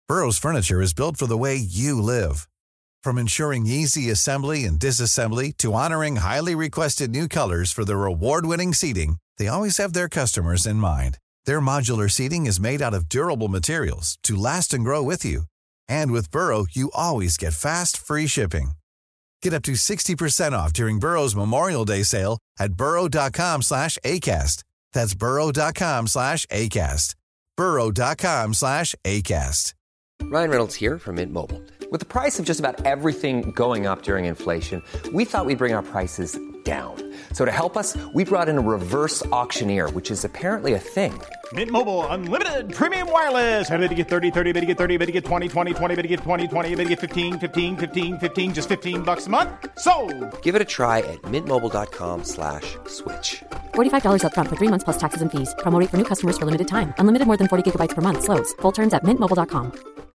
Burrow's furniture is built for the way you live. From ensuring easy assembly and disassembly to honoring highly requested new colors for their award-winning seating, they always have their customers in mind. Their modular seating is made out of durable materials to last and grow with you. And with Burrow, you always get fast, free shipping. Get up to 60% off during Burrow's Memorial Day sale at burrow.com/ACAST. That's burrow.com/ACAST. burrow.com/ACAST. Ryan Reynolds here from Mint Mobile. With the price of just about everything going up during inflation, we thought we'd bring our prices down. So to help us, we brought in a reverse auctioneer, which is apparently a thing. Mint Mobile Unlimited Premium Wireless. How to get 30, 30, bit to get 30, bit to get 20, 20, 20, bit to get 20, 20, bit to get 15, 15, 15, 15, just $15 a month? Sold! Give it a try at mintmobile.com/switch. $45 up front for 3 months plus taxes and fees. Promo rate for new customers for limited time. Unlimited more than 40 gigabytes per month. Slows full terms at mintmobile.com.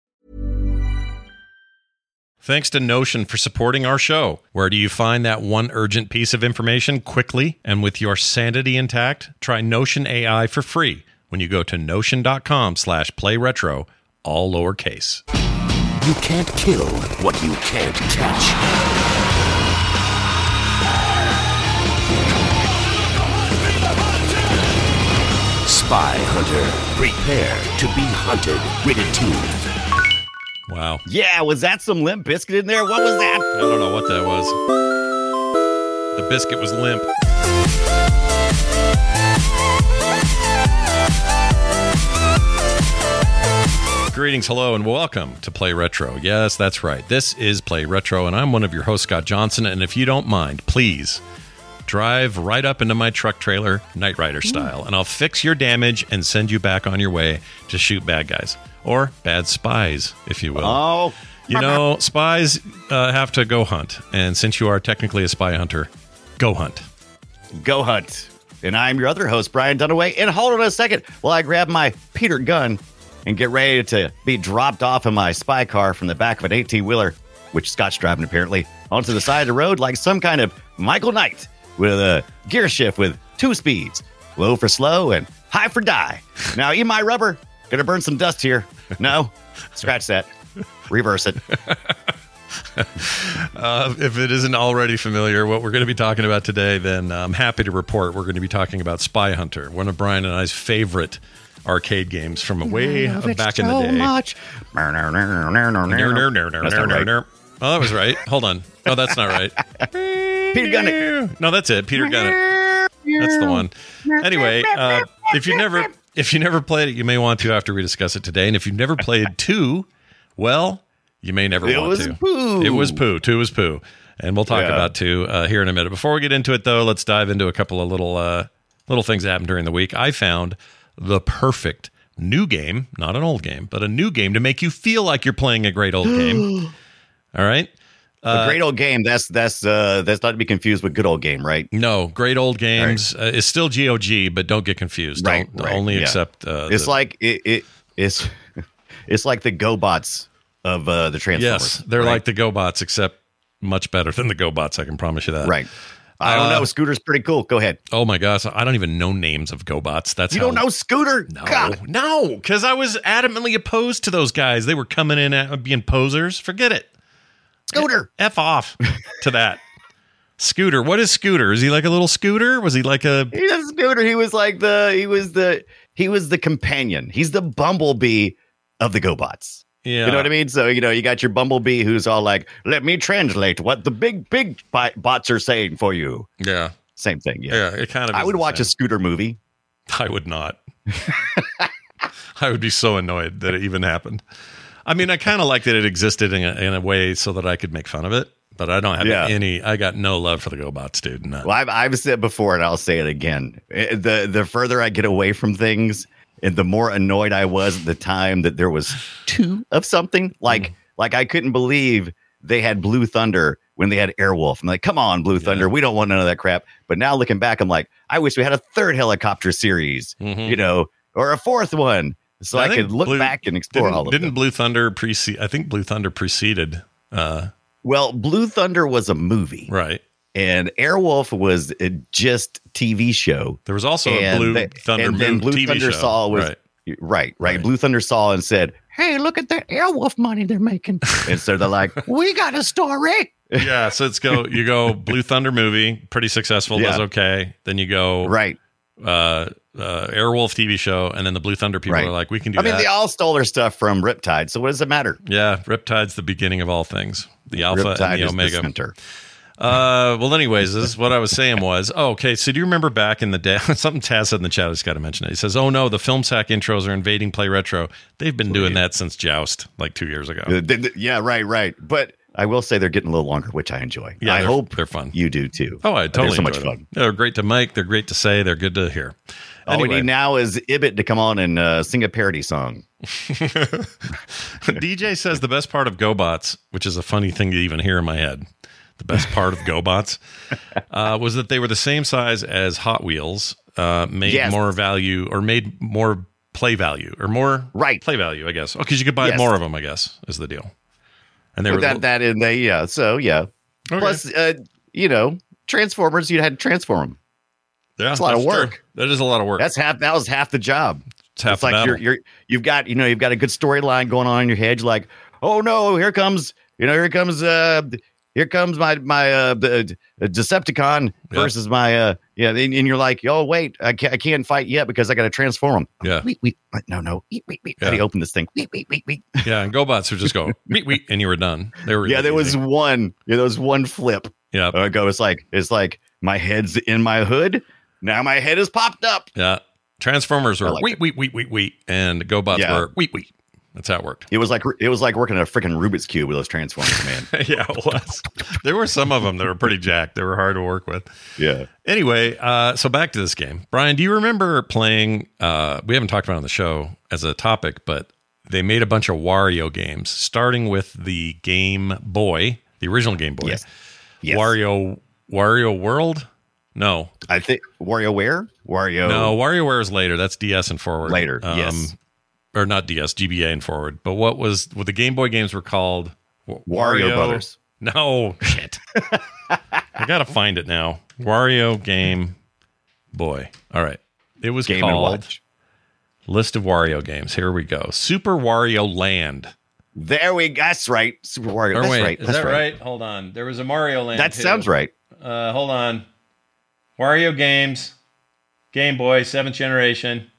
Thanks to Notion for supporting our show. Where do you find that one urgent piece of information quickly and with your sanity intact? Try Notion AI for free when you go to notion.com/playretro, all lowercase. You can't kill what you can't catch. Spy Hunter, prepare to be hunted. Rated 2. Wow. Yeah, was that some Limp Biscuit in there? What was that? I don't know what that was. The biscuit was limp. Greetings, hello, and welcome to Play Retro. Yes, that's right. This is Play Retro, and I'm one of your hosts, Scott Johnson. And if you don't mind, please drive right up into my truck trailer, Knight Rider style, and I'll fix your damage and send you back on your way to shoot bad guys. Or bad spies, if you will. Oh. You know, spies have to go hunt. And since you are technically a spy hunter, go hunt. Go hunt. And I'm your other host, Brian Dunaway. And hold on a second while I grab my Peter gun and get ready to be dropped off in my spy car from the back of an 18-wheeler, which Scott's driving apparently, onto the side of the road like some kind of Michael Knight with a gear shift with 2 speeds. Low for slow and high for die. Now, eat my rubber. Gonna burn some dust here. No? Scratch that. Reverse it. If it isn't already familiar, what we're going to be talking about today, then I'm happy to report we're going to be talking about Spy Hunter, one of Brian and I's favorite arcade games from way back in the day. Much. Oh, that was right. Hold on. Oh, that's not right. Peter Gunnick. No, that's it. Peter Gunnick. That's the one. Anyway, if you never played it, you may want to after we discuss it today. And if you've never played 2, well, you may never want to. Poo. It was Poo. 2 was Poo. And we'll talk about 2 here in a minute. Before we get into it, though, let's dive into a couple of little things that happened during the week. I found the perfect new game, not an old game, but a new game to make you feel like you're playing a great old game. All right? A great old game. That's not to be confused with good old game, right? No, great old games is still GOG, but don't get confused. Right, don't only accept. It's like it's like the GoBots of the Transformers. Yes, they're like the GoBots, except much better than the GoBots. I can promise you that. Right. I don't know. Scooter's pretty cool. Go ahead. Oh my gosh, I don't even know names of GoBots. You don't know Scooter? No, because I was adamantly opposed to those guys. They were coming in at being posers. Forget it. Scooter. F off to that. Scooter. What is Scooter? Is he like a little scooter? Was he like a... He's a scooter. He was the companion. He's the Bumblebee of the GoBots. Yeah. You know what I mean? So, you got your Bumblebee who's all like, let me translate what the big bots are saying for you. Yeah. Same thing. Yeah. Yeah, it kind of I would watch a Scooter movie. I would not. I would be so annoyed that it even happened. I mean, I kind of like that it existed in a way so that I could make fun of it, but I don't have I got no love for the GoBots, dude. None. Well, I've said before, and I'll say it again. The further I get away from things, and the more annoyed I was at the time that there was 2 of something. Like I couldn't believe they had Blue Thunder when they had Airwolf. I'm like, come on, Blue Thunder. We don't want none of that crap. But now looking back, I'm like, I wish we had a 3rd helicopter series, or a 4th one. So I could look back and explore all of them. Didn't Blue Thunder precede? I think Blue Thunder preceded. Well, Blue Thunder was a movie. Right. And Airwolf was just TV show. There was also a Blue Thunder and then Blue TV Thunder show. saw was right. Blue Thunder saw and said, hey, look at that Airwolf money they're making. And so they're like, we got a story. Yeah, so you go Blue Thunder movie, pretty successful, does okay. Then you go Airwolf TV show, and then the Blue Thunder people are like, we can do that. I mean, they all stole their stuff from Riptide, so what does it matter? Yeah, Riptide's the beginning of all things. The Alpha Riptide and the is Omega. the center. Well, anyways, this is what I was saying was, okay, so do you remember back in the day, something Taz said in the chat, I just got to mention it. He says, oh no, the Film Sack intros are invading Play Retro. They've been doing that since Joust, like 2 years ago. Yeah, right. But I will say they're getting a little longer, which I enjoy. Yeah, I hope they're fun. You do too. Oh, I totally so much enjoy them. fun. They're great to make. They're great to say. They're good to hear. All we need now is Ibit to come on and sing a parody song. DJ says the best part of GoBots, which is a funny thing to even hear in my head, the best part of GoBots was that they were the same size as Hot Wheels, made more value or made more play value or more play value, I guess. Oh, because you could buy more of them, I guess, is the deal. And they were that in they Okay. Plus, Transformers, you had to transform them. Yeah, it's a lot of work. True. That is a lot of work. That was half the job. It's half the like battle. you've got a good storyline going on in your head. You're like, oh no, here comes my Decepticon versus my and you're like, oh wait, I can't fight yet because I got to transform them. Yeah. No. How do you open this thing? Yeah, and GoBots would just go and you were done. They were there was one. There was one flip. Yeah. It's like my head's in my hood. Now my head is popped up. Yeah. Transformers were wheat, and GoBots were wheat. That's how it worked. It was like working a freaking Rubik's Cube with those Transformers, man. Yeah, it was. There were some of them that were pretty jacked. They were hard to work with. Yeah. Anyway, so back to this game. Brian, do you remember playing, we haven't talked about it on the show as a topic, but they made a bunch of Wario games, starting with the Game Boy, the original Game Boy. Yes. Wario World? No. I think WarioWare? No, WarioWare is later. That's DS and forward. Later, yes. Or not DS, GBA and forward. But what the Game Boy games were called? Wario Brothers. No, shit. I got to find it now. Wario Game Boy. All right. It was Game called List of Wario games. Here we go. Super Wario Land. There we go. That's right. Super Wario. That's right. Is that right? Hold on. There was a Mario Land. That sounds right. Hold on. Wario games. Game Boy, 7th generation.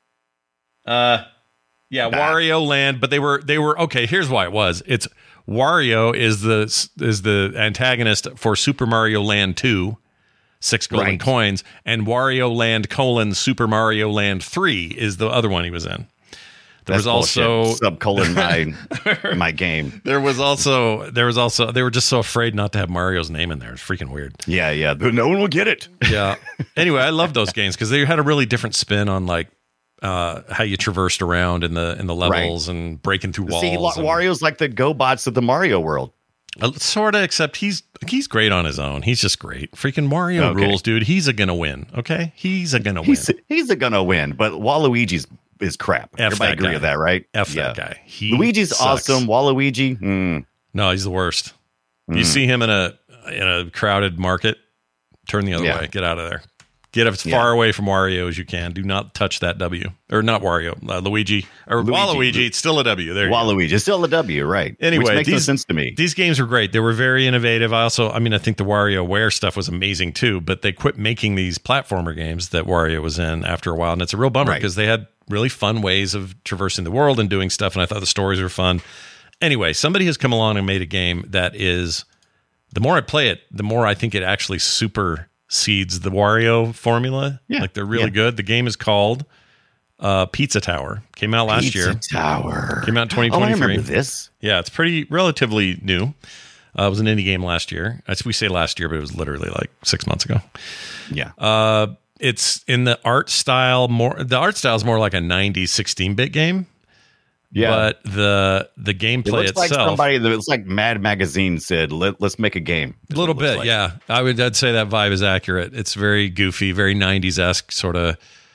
Wario Land, but they were okay. Here's why it was. It's Wario is the antagonist for Super Mario Land 2, 6 golden coins, and Wario Land : Super Mario Land 3 is the other one he was in. There was also subcolon my game. There was also they were just so afraid not to have Mario's name in there. It's freaking weird. Yeah. No one will get it. Yeah. Anyway, I love those games because they had a really different spin on like how you traversed around in the levels and breaking through walls. See, Wario's like the GoBots of the Mario world. Sort of, except he's great on his own. He's just great. Freaking Mario rules, dude. He's gonna win. Okay, he's gonna win. He's gonna win. But Waluigi is crap. Everybody agree with that, right? That guy. Luigi's sucks. Awesome. Waluigi, no, he's the worst. You see him in a crowded market, turn the other way. Get out of there. Get as far away from Wario as you can. Do not touch that W. Or not Wario, Luigi. Or Waluigi. It's still a W. There you Waluigi. It's still a W, right. Anyway, which makes no sense to me. These games were great. They were very innovative. I think the WarioWare stuff was amazing too, but they quit making these platformer games that Wario was in after a while. And it's a real bummer because they had really fun ways of traversing the world and doing stuff. And I thought the stories were fun. Anyway, somebody has come along and made a game that is, the more I play it, the more I think it actually supersedes the Wario formula. Yeah. Like they're really good. The game is called Pizza Tower. Came out last year. Pizza Tower. Came out in 2023. Oh, I remember this. Yeah, it's relatively new. It was an indie game last year. We say last year, but it was literally like 6 months ago. Yeah. It's in the art style the art style is more like a 90s 16-bit game. Yeah. But the gameplay itself, like somebody it's like Mad Magazine said, let's make a game. A little bit, like. Yeah. I'd say that vibe is accurate. It's very goofy, very 90s-esque sort of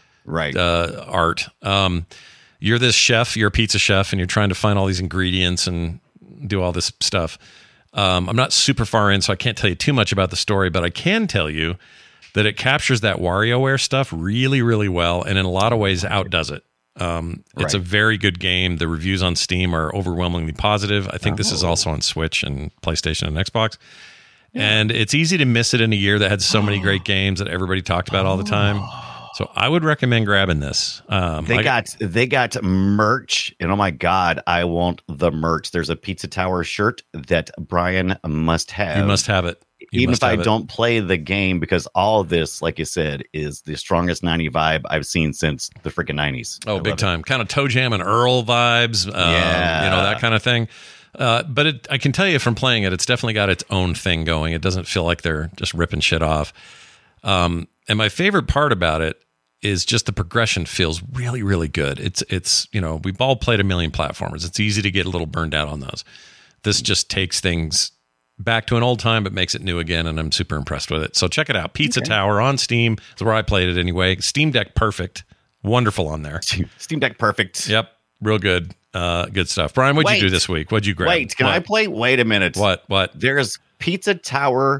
art. You're this chef, you're a pizza chef, and you're trying to find all these ingredients and do all this stuff. I'm not super far in, so I can't tell you too much about the story, but I can tell you that it captures that WarioWare stuff really, really well, and in a lot of ways outdoes it. It's a very good game. The reviews on Steam are overwhelmingly positive. I think this is also on Switch and PlayStation and Xbox. And it's easy to miss it in a year that had so many great games that everybody talked about all the time. So I would recommend grabbing this. They got merch, and oh my God, I want the merch. There's a Pizza Tower shirt that Brian must have. You must have it. Even if I don't play the game, because all of this, like you said, is the strongest 90 vibe I've seen since the freaking 90s. Oh, big time. Kind of Toe Jam and Earl vibes, that kind of thing. But I can tell you from playing it, it's definitely got its own thing going. It doesn't feel like they're just ripping shit off. And my favorite part about it is just the progression feels really, really good. It's we've all played a million platformers. It's easy to get a little burned out on those. This just takes things back to an old time, but makes it new again, and I'm super impressed with it. So check it out. Pizza Tower on Steam. That's where I played it anyway. Steam Deck Perfect. Wonderful on there. Steam Deck Perfect. Yep. Real good. Good stuff. Brian, what'd you do this week? What'd you grab? Can I play? Wait a minute. What? There's pizzatower.io,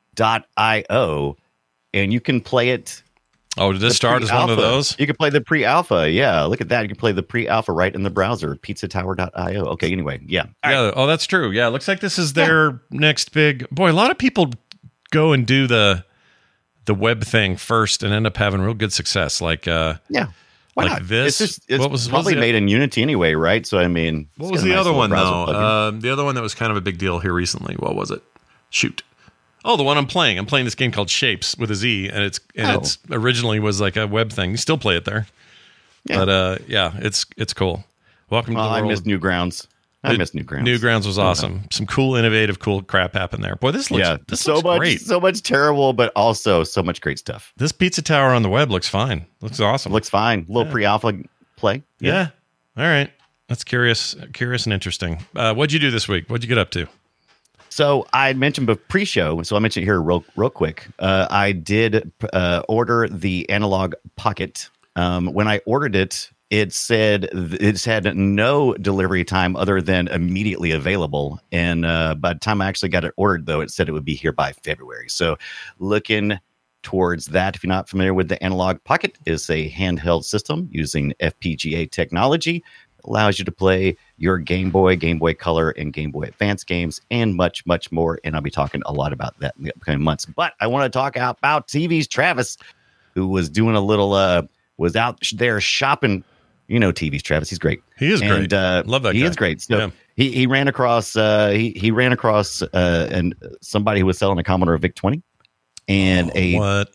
and you can play it. Oh, did this start as one of those? You can play the pre-alpha. Yeah, look at that. You can play the pre-alpha right in the browser, pizzatower.io. Okay, anyway, yeah. Yeah. Oh, that's true. Yeah, it looks like this is their next big... Boy, a lot of people go and do the web thing first and end up having real good success. Like, why like not? this. It's probably made in Unity anyway, right? So, I mean... What was the other one, though? The other one that was kind of a big deal here recently. What was it? Shoot. Oh, the one I'm playing. I'm playing this game called Shapes with a Z, and it's originally was like a web thing. You still play it there, but it's cool. Welcome to the world. I miss Newgrounds. Newgrounds was awesome. Some cool, innovative, cool crap happened there. Boy, this looks great. So much terrible, but also so much great stuff. This Pizza Tower on the web looks fine. Looks awesome. Looks fine. Little pre-alpha play. Yeah. All right. That's curious and interesting. What'd you do this week? What'd you get up to? So I mentioned pre-show, so I'll mention it here real quick. I did order the Analog Pocket. When I ordered it, it said it's had no delivery time other than immediately available. And by the time I actually got it ordered, though, it said it would be here by February. So looking towards that. If you're not familiar with the Analog Pocket, it's a handheld system using FPGA technology. Allows you to play your Game Boy Color, and Game Boy Advance games, and much, much more. And I'll be talking a lot about that in the upcoming months. But I want to talk about TV's Travis, who was doing a little, was out there shopping. You know, TV's Travis. He's great. He is great. Love that guy. He is great. So he ran across, he ran across and somebody who was selling a Commodore VIC-20 and and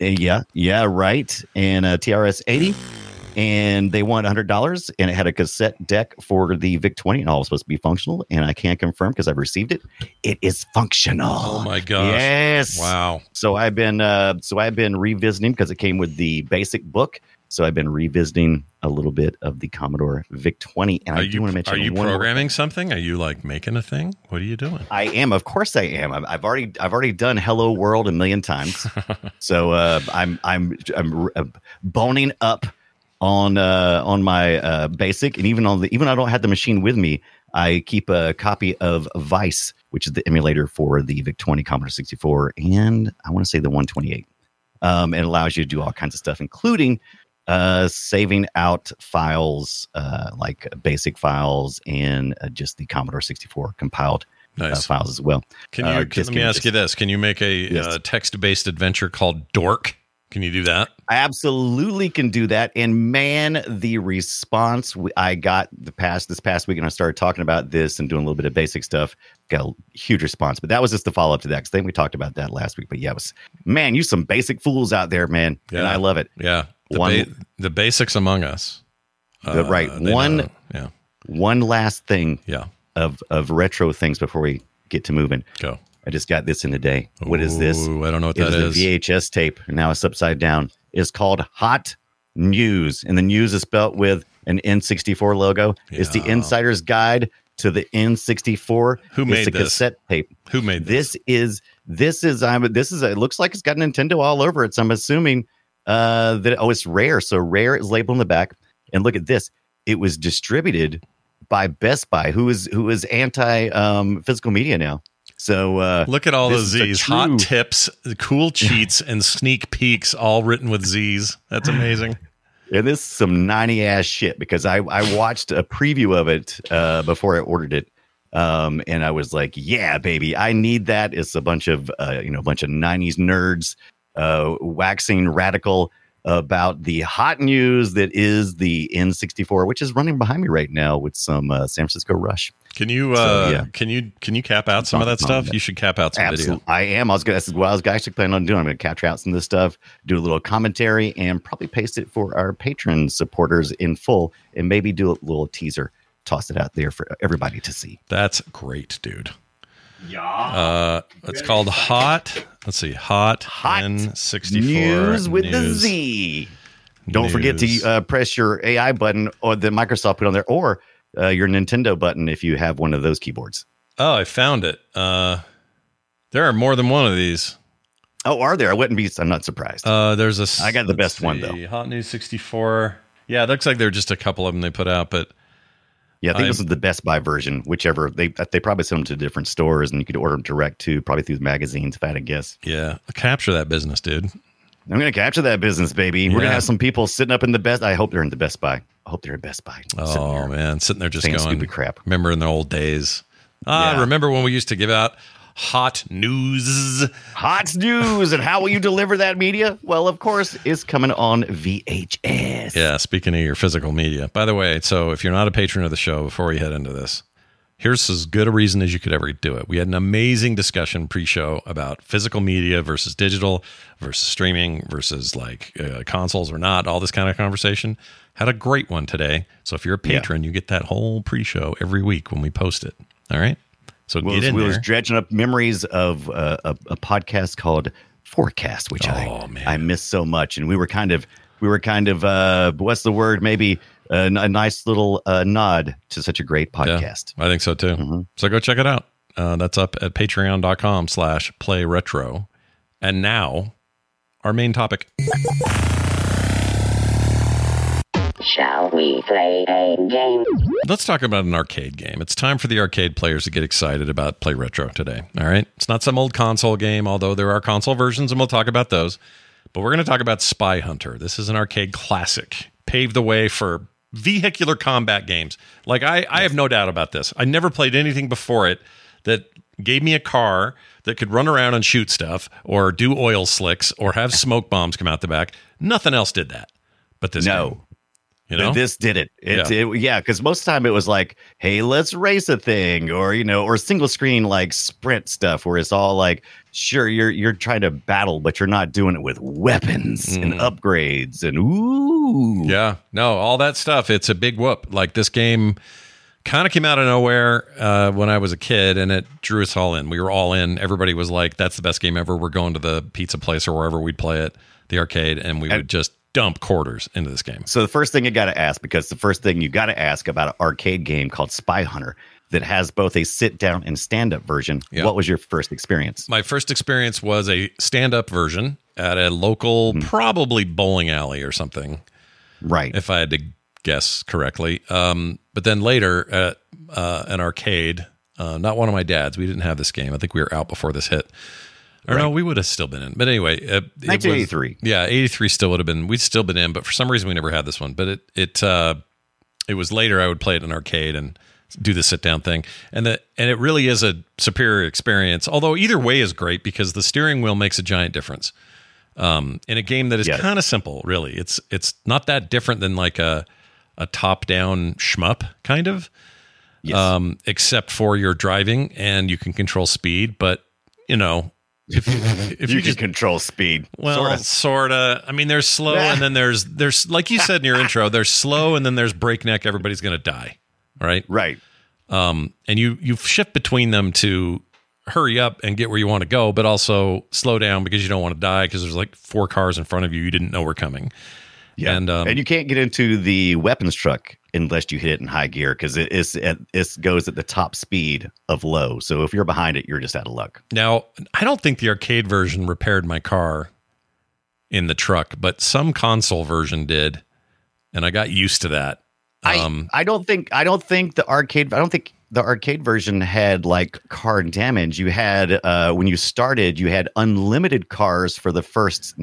a TRS-80. And they won $100, and it had a cassette deck for the VIC-20, and all was supposed to be functional. And I can't confirm because I've received it. It is functional. Oh my gosh! Yes. Wow. So I've been revisiting because it came with the basic book. So I've been revisiting a little bit of the Commodore VIC-20. And I do want to mention, are you programming something? Are you like making a thing? What are you doing? I am. Of course I am. I've already done Hello World a million times. So I'm boning up on my basic, and even I don't have the machine with me, I keep a copy of Vice, which is the emulator for the VIC-20, Commodore 64, and I want to say the 128. It allows you to do all kinds of stuff, including saving out files like basic files and just the Commodore 64 compiled files as well. Let me ask you this: can you make a text-based adventure called Dork? Can you do that? I absolutely can do that. And man, the response I got this past week, and I started talking about this and doing a little bit of basic stuff, got a huge response. But that was just the follow up to that, because I think we talked about that last week. But yeah, you some basic fools out there, man. Yeah. And I love it. Yeah. The basics among us. Right. One last thing of retro things before we get to moving. Go. I just got this in today. What is this? I don't know what that is. The VHS tape, and now it's upside down. It's called Hot News, and the news is spelled with an N64 logo. Yeah. It's the Insider's Guide to the N64. Who made this? Cassette tape. Who made this? It looks like it's got Nintendo all over it. So I'm assuming that it's Rare. So Rare is labeled on the back. And look at this. It was distributed by Best Buy, who is anti physical media now. So look at all those Z's, hot tips, cool cheats, and sneak peeks, all written with Z's. That's amazing. And this is some 90 ass shit because I watched a preview of it before I ordered it. And I was like, yeah, baby, I need that. It's a bunch of 90s nerds waxing radical about the hot news that is the N64, which is running behind me right now with some San Francisco Rush. Can you can you cap out some of that stuff? You should cap out some video. I am. That's what I was actually planning on doing. I'm going to capture out some of this stuff, do a little commentary, and probably paste it for our patron supporters in full, and maybe do a little teaser, toss it out there for everybody to see. That's great, dude. Yeah. It's called Hot. Let's see. Hot N64 News with the Z. Don't forget to press your AI button or the Microsoft put on there, or your Nintendo button if you have one of those keyboards. Oh, I found it. There are more than one of these. Oh, are there? I'm not surprised. There's I got the best one though. Hot News 64. Yeah, it looks like there are just a couple of them they put out, but yeah, I think this is the Best Buy version. Whichever they probably send them to different stores, and you could order them direct to probably through magazines. If I had to guess. Yeah, capture that business, dude. I'm going to capture that business, baby. We're going to have some people sitting up in the Best. I hope they're in the Best Buy. I hope they're in Best Buy. Oh man, sitting there just saying going stupid crap. Remember in the old days? Remember when we used to give out hot news? Hot news, and how will you deliver that media? Well, of course, it's coming on VHS. Yeah, speaking of your physical media. By the way, so if you're not a patron of the show, before we head into this, here's as good a reason as you could ever do it. We had an amazing discussion pre-show about physical media versus digital versus streaming versus like consoles or not, all this kind of conversation. Had a great one today. So if you're a patron, you get that whole pre-show every week when we post it. All right? So we was dredging up memories of a podcast called Forecast, which I miss so much. And we were kind of what's the word? Maybe a nice little nod to such a great podcast. Yeah, I think so too. Mm-hmm. So go check it out. That's up at patreon.com/playretro. And now our main topic. Shall we play a game? Let's talk about an arcade game. It's time for the arcade players to get excited about Play Retro today. All right? It's not some old console game, although there are console versions, and we'll talk about those. But we're going to talk about Spy Hunter. This is an arcade classic. Paved the way for vehicular combat games. Like, I have no doubt about this. I never played anything before it that gave me a car that could run around and shoot stuff or do oil slicks or have smoke bombs come out the back. Nothing else did that. But this game. You know? This did it. Because most of the time it was like, hey, let's race a thing, or single screen like sprint stuff where it's all like, sure, you're trying to battle, but you're not doing it with weapons and upgrades and ooh. Yeah, no, all that stuff. It's a big whoop. Like this game kind of came out of nowhere when I was a kid, and it drew us all in. We were all in. Everybody was like, that's the best game ever. We're going to the pizza place or wherever we'd play it, the arcade, and we would just dump quarters into this game. So the first thing you got to ask, because the first thing you got to ask about an arcade game called Spy Hunter that has both a sit-down and stand-up version, what was your first experience? My first experience was a stand-up version at a local, probably bowling alley or something. Right. If I had to guess correctly. But then later at an arcade, not one of my dad's. We didn't have this game. I think we were out before this hit. Or no, we would have still been in. But anyway, 1983. 83 still would have been. We'd still been in, but for some reason we never had this one. But it was later. I would play it in an arcade and do the sit down thing, and it really is a superior experience. Although either way is great because the steering wheel makes a giant difference. In a game that is kind of simple, really, it's not that different than like a top down shmup kind of. Yes. Except for your driving and you can control speed, but if you can control speed, well, sorta. I mean, there's slow, and then there's like you said in your intro, there's slow, and then there's breakneck. Everybody's gonna die, right? Right. And you shift between them to hurry up and get where you want to go, but also slow down because you don't want to die because there's like 4 cars in front of you didn't know were coming. Yeah, and you can't get into the weapons truck unless you hit it in high gear because it goes at the top speed of low. So if you're behind it, you're just out of luck. Now, I don't think the arcade version repaired my car in the truck, but some console version did, and I got used to that. I don't think the arcade. I don't think the arcade version had like car damage. You had when you started, you had unlimited cars for the first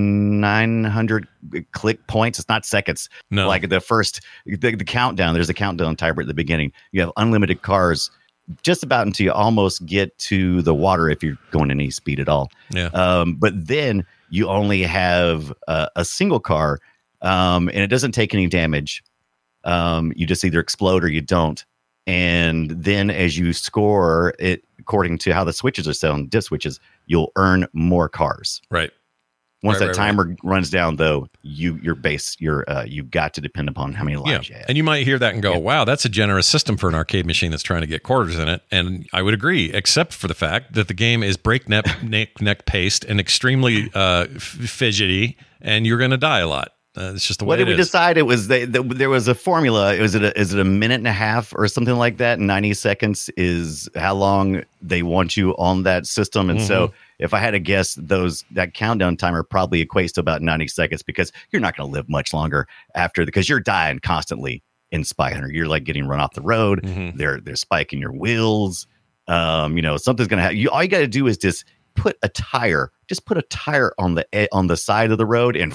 900 click points. It's not seconds. No. Like the first the countdown. There's a countdown timer at the beginning. You have unlimited cars just about until you almost get to the water if you're going any speed at all. Yeah. But then you only have a single car, and it doesn't take any damage. You just either explode or you don't. And then as you score it, according to how the switches are set on disc switches, you'll earn more cars. Right. Once that timer runs down, though, you've got to depend upon how many lives you have. And you might hear that and go, wow, that's a generous system for an arcade machine that's trying to get quarters in it. And I would agree, except for the fact that the game is breakneck paced and extremely fidgety, and you're going to die a lot. It's just the way what did we decide? It was there was a formula. Is it a minute and a half or something like that? 90 seconds is how long they want you on that system. And so if I had to guess, that countdown timer probably equates to about 90 seconds because you're not going to live much longer because you're dying constantly in Spy Hunter. You're like getting run off the road. They're spiking your wheels. Something's going to happen. All you got to do is just put a tire on the side of the road and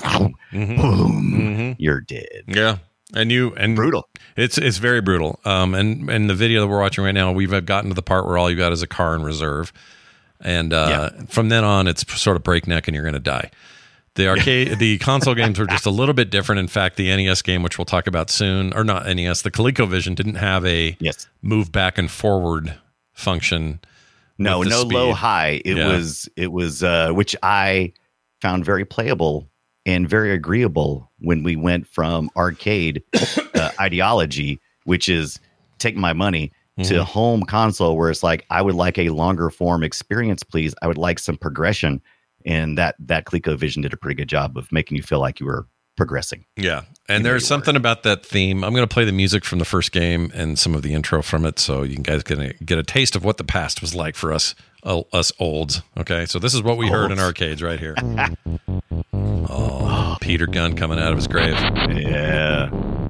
boom, you're dead. Yeah. And brutal. It's very brutal. And the video that we're watching right now, we've gotten to the part where all you got is a car in reserve. And from then on, it's sort of breakneck and you're going to die. The console games were just a little bit different. In fact, the NES game, which we'll talk about soon, or not NES, the ColecoVision didn't have a move back and forward function. No low high. It was which I found very playable and very agreeable when we went from arcade ideology, which is take my money, to home console, where it's like I would like a longer form experience, please. I would like some progression, and that ColecoVision did a pretty good job of making you feel like you were progressing. Yeah. And there's something about that theme. I'm going to play the music from the first game and some of the intro from it so you guys can get a taste of what the past was like for us olds. Okay. So this is what we heard in arcades right here. Peter Gunn coming out of his grave. Yeah.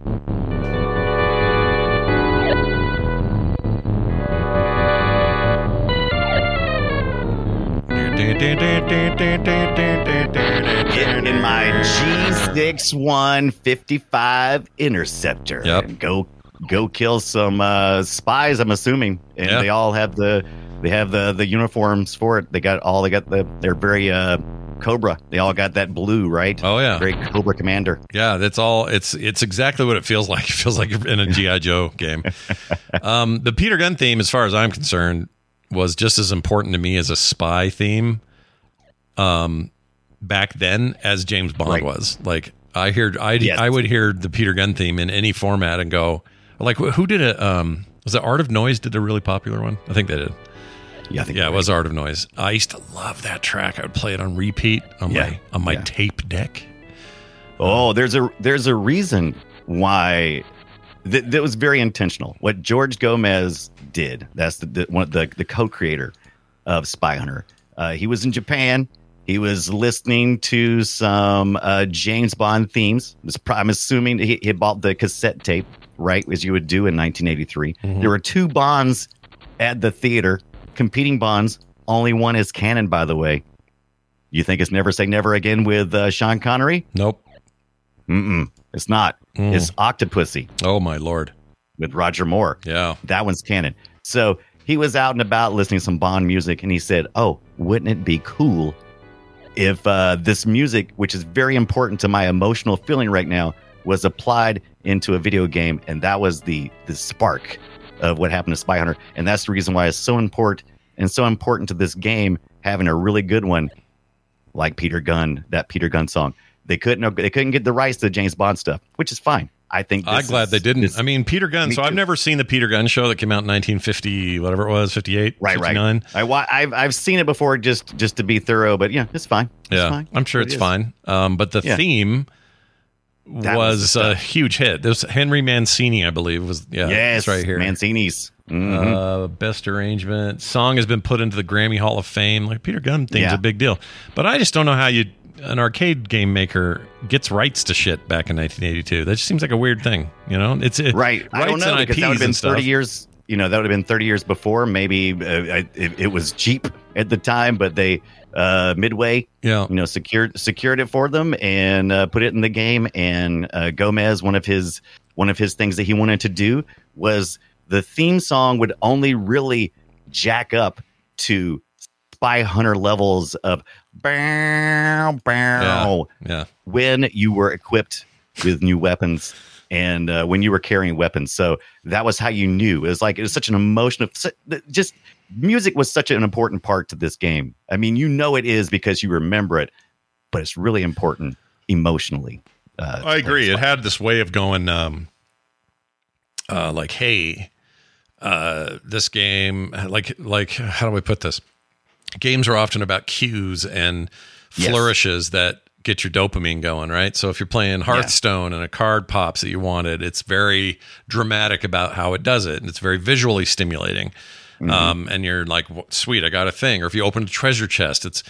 In my G6 155 Interceptor. Yep. Go kill some spies, I'm assuming. And they all have the uniforms for it. They're very Cobra. They all got that blue, right? Oh yeah. Very Cobra Commander. Yeah, it's exactly what it feels like. It feels like you're in a G.I. Joe game. The Peter Gunn theme, as far as I'm concerned, was just as important to me as a spy theme back then as James Bond was. Like I would hear the Peter Gunn theme in any format and go, like, who did it? Was it Art of Noise did a really popular one? I think they did. Yeah, it was Art of Noise. I used to love that track. I would play it on repeat on my tape deck. Oh, there's a reason why that was very intentional. What George Gomez did, that's the co-creator of Spy Hunter. He was in Japan. He was listening to some James Bond themes. I'm assuming he bought the cassette tape, right, as you would do in 1983. There were two Bonds at the theater, competing Bonds. Only one is canon, by the way. You think it's Never Say Never Again with Sean Connery? Nope. It's not. It's Octopussy. Oh, my Lord. With Roger Moore. Yeah. That one's canon. So he was out and about listening to some Bond music, and he said, oh, wouldn't it be cool if this music, which is very important to my emotional feeling right now, was applied into a video game? And that was the spark of what happened to Spy Hunter. And that's the reason why it's so important to this game having a really good one like Peter Gunn, that Peter Gunn song. They couldn't get the rights to the James Bond stuff, which is fine. I think I'm glad they didn't. I mean, Peter Gunn. So I've never seen the Peter Gunn show that came out in 1950, whatever it was, 58, 59. I've seen it before just to be thorough, but yeah, it's fine. I'm sure it's fine. But the theme was a huge hit. There's Henry Mancini, I believe, was it's right here. Mancini's best arrangement song has been put into the Grammy Hall of Fame. Like Peter Gunn thing's a big deal, but I just don't know how an arcade game maker gets rights to shit back in 1982. That just seems like a weird thing, you know? It's right. I don't know, because that would have been 30 years. that would have been 30 years before. Maybe it was cheap at the time, but they Midway, secured it for them and put it in the game. And Gomez, one of his things that he wanted to do was the theme song would only really jack up to Spy Hunter levels of bow, bow, when you were equipped with new weapons and when you were carrying weapons. So that was how you knew. It was such an emotional, just music was such an important part to this game. I mean, it is because you remember it, but it's really important emotionally. I agree. It had this way of going, hey, this game, like, how do I put this? Games are often about cues and flourishes that get your dopamine going, right? So if you're playing Hearthstone and a card pops that you wanted, it's very dramatic about how it does it, and it's very visually stimulating. Mm-hmm. And you're like, sweet, I got a thing. Or if you open a treasure chest, it's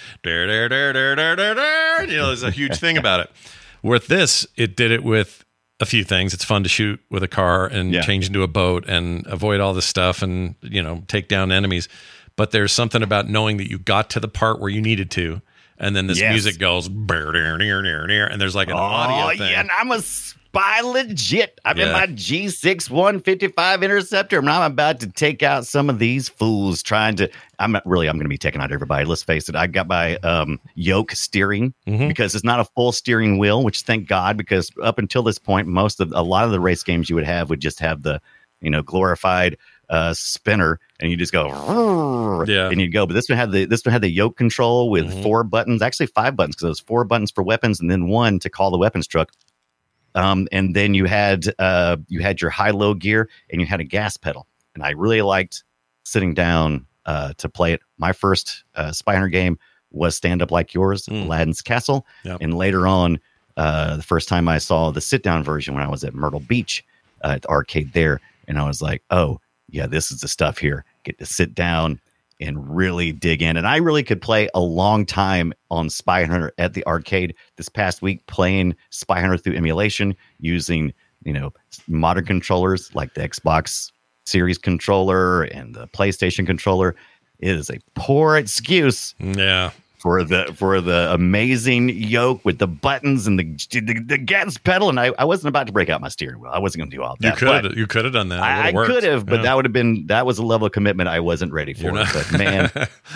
there's a huge thing about it. With this, it did it with a few things. It's fun to shoot with a car and change into a boat and avoid all this stuff and, take down enemies. But there's something about knowing that you got to the part where you needed to, and then this music goes, and there's like an audio thing. Yeah, and I'm a spy legit. I'm in my G6 155 Interceptor, and I'm about to take out some of these fools I'm going to be taking out everybody. Let's face it. I got my yoke steering because it's not a full steering wheel, which thank God, because up until this point, a lot of the race games you would just have the, glorified spinner, and you just go and you go. But this one had the yoke control with 4 buttons, actually 5 buttons, because it was 4 buttons for weapons and then 1 to call the weapons truck. And then you had your high-low gear, and you had a gas pedal. And I really liked sitting down to play it. My first Spy Hunter game was Stand Up Like Yours, Aladdin's Castle. Yep. And later on, the first time I saw the sit-down version when I was at Myrtle Beach at the arcade there, and I was like, oh, yeah, this is the stuff here. Get to sit down and really dig in. And I really could play a long time on Spy Hunter at the arcade this past week, playing Spy Hunter through emulation using, modern controllers like the Xbox Series controller and the PlayStation controller. It is a poor excuse. Yeah. For the amazing yoke with the buttons and the gas pedal, and I wasn't about to break out my steering wheel. I wasn't going to do all that. You could have done that. I could have, but that was a level of commitment I wasn't ready for. But man,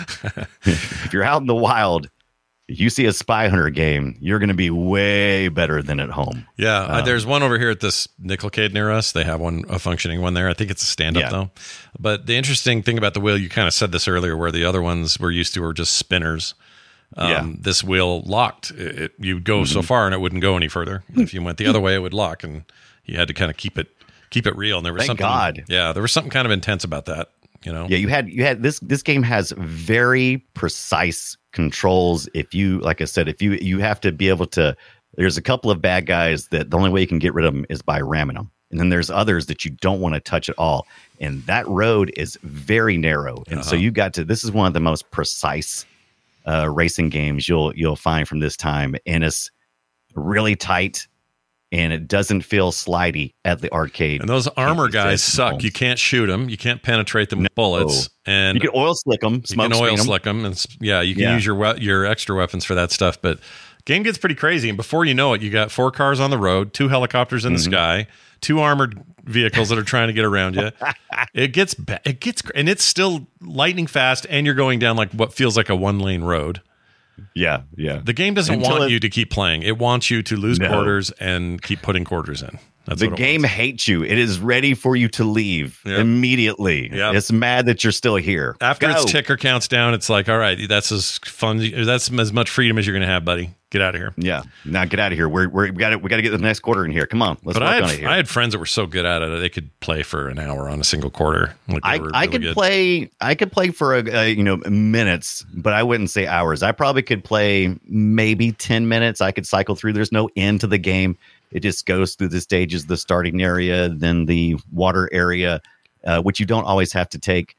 if you're out in the wild, you see a Spy Hunter game, you're going to be way better than at home. Yeah, there's one over here at this Nickelcade near us. They have a functioning one there. I think it's a stand-up though. But the interesting thing about the wheel, you kind of said this earlier, where the other ones we're used to were just spinners. This wheel locked. You'd go so far and it wouldn't go any further. If you went the other way, it would lock, and you had to kind of keep it real. And there was Thank God. Yeah, there was something kind of intense about that. Yeah, you had this game has very precise controls. If you, like I said, if you have to be able to. There's a couple of bad guys that the only way you can get rid of them is by ramming them, and then there's others that you don't want to touch at all. And that road is very narrow, and so you got to. This is one of the most precise racing games you'll find from this time, and it's really tight, and it doesn't feel slidey at the arcade. And those armor guys suck. You can't shoot them. You can't penetrate them with bullets. And you can oil slick them. You can oil slick them, and you can use your extra weapons for that stuff. But game gets pretty crazy, and before you know it, you got 4 cars on the road, 2 helicopters in the sky, 2 armored vehicles that are trying to get around you. It gets, and it's still lightning fast, and you're going down like what feels like a 1-lane road. Yeah. The game doesn't want you to keep playing. It wants you to lose quarters and keep putting quarters in. That's the game hates you. It is ready for you to leave immediately. Yep. It's mad that you're still here. After its ticker counts down, it's like, all right, that's as fun. That's as much freedom as you're going to have, buddy. Get out of here. Yeah, now get out of here. We got to get the next quarter in here. Come on, let's work on it here. I had friends that were so good at it they could play for an hour on a single quarter. I could play for minutes, but I wouldn't say hours. I probably could play maybe 10 minutes. I could cycle through. There's no end to the game. It just goes through the stages: the starting area, then the water area, which you don't always have to take.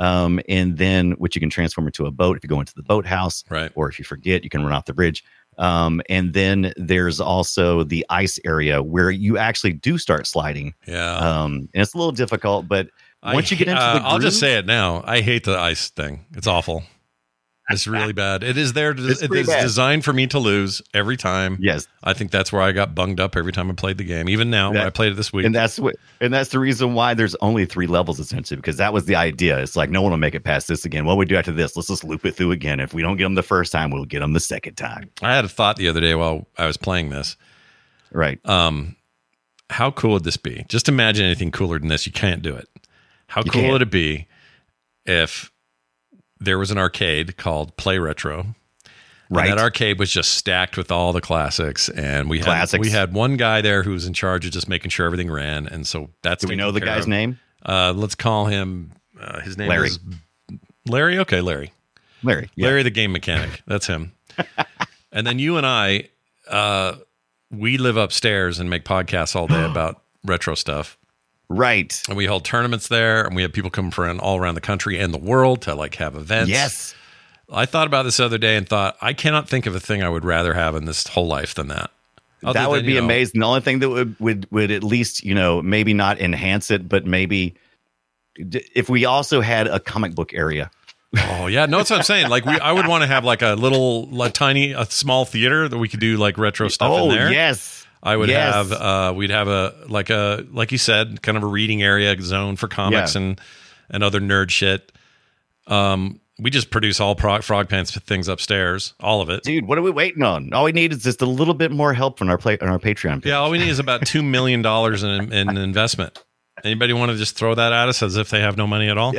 And then which you can transform into a boat if you go into the boathouse, right? Or if you forget, you can run off the bridge. And then there's also the ice area where you actually do start sliding. Yeah. And it's a little difficult, but Once you get into the I'll just groove- say it now. I hate the ice thing. It's awful. It's really bad. It is there. It's It pretty is bad. designed for me to lose every time. Yes. I think that's where I got bunged up every time I played the game. Even now, when I played it this week. And that's the reason why there's only 3 levels essentially, because that was the idea. It's like no one will make it past this again. What we do after this? Let's just loop it through again. If we don't get them the first time, we'll get them the second time. I had a thought the other day while I was playing this. Right. How cool would this be? Just imagine anything cooler than this. You can't do it. How cool can't. would it be if there was an arcade called Play Retro? Right. And that arcade was just stacked with all the classics, and we Classics. had one guy there who was in charge of just making sure everything ran. And so that's Do we taken know the care guy's of. name? Let's call him. His name Larry. is Larry. Okay, Larry. Larry. Yeah. Larry, the game mechanic. That's him. And then you and I, we live upstairs and make podcasts all day about retro stuff. Right. And we hold tournaments there, and we have people come from all around the country and the world to like have events. Yes. I thought about this the other day and thought, I cannot think of a thing I would rather have in this whole life than that. Other That would than, be you know, amazing. The only thing that would at least, maybe not enhance it, but maybe if we also had a comic book area. Oh yeah, no, that's what I'm saying. Like I would want to have like a little, a small theater that we could do like retro stuff in there. Yes. I would Yes. have, we'd have like you said, kind of a reading area zone for comics Yeah. and other nerd shit. We just produce all Frog Pants things upstairs, all of it. Dude, what are we waiting on? All we need is just a little bit more help from our Patreon page. Yeah, all we need is about $2 million in investment. Anybody want to just throw that at us as if they have no money at all?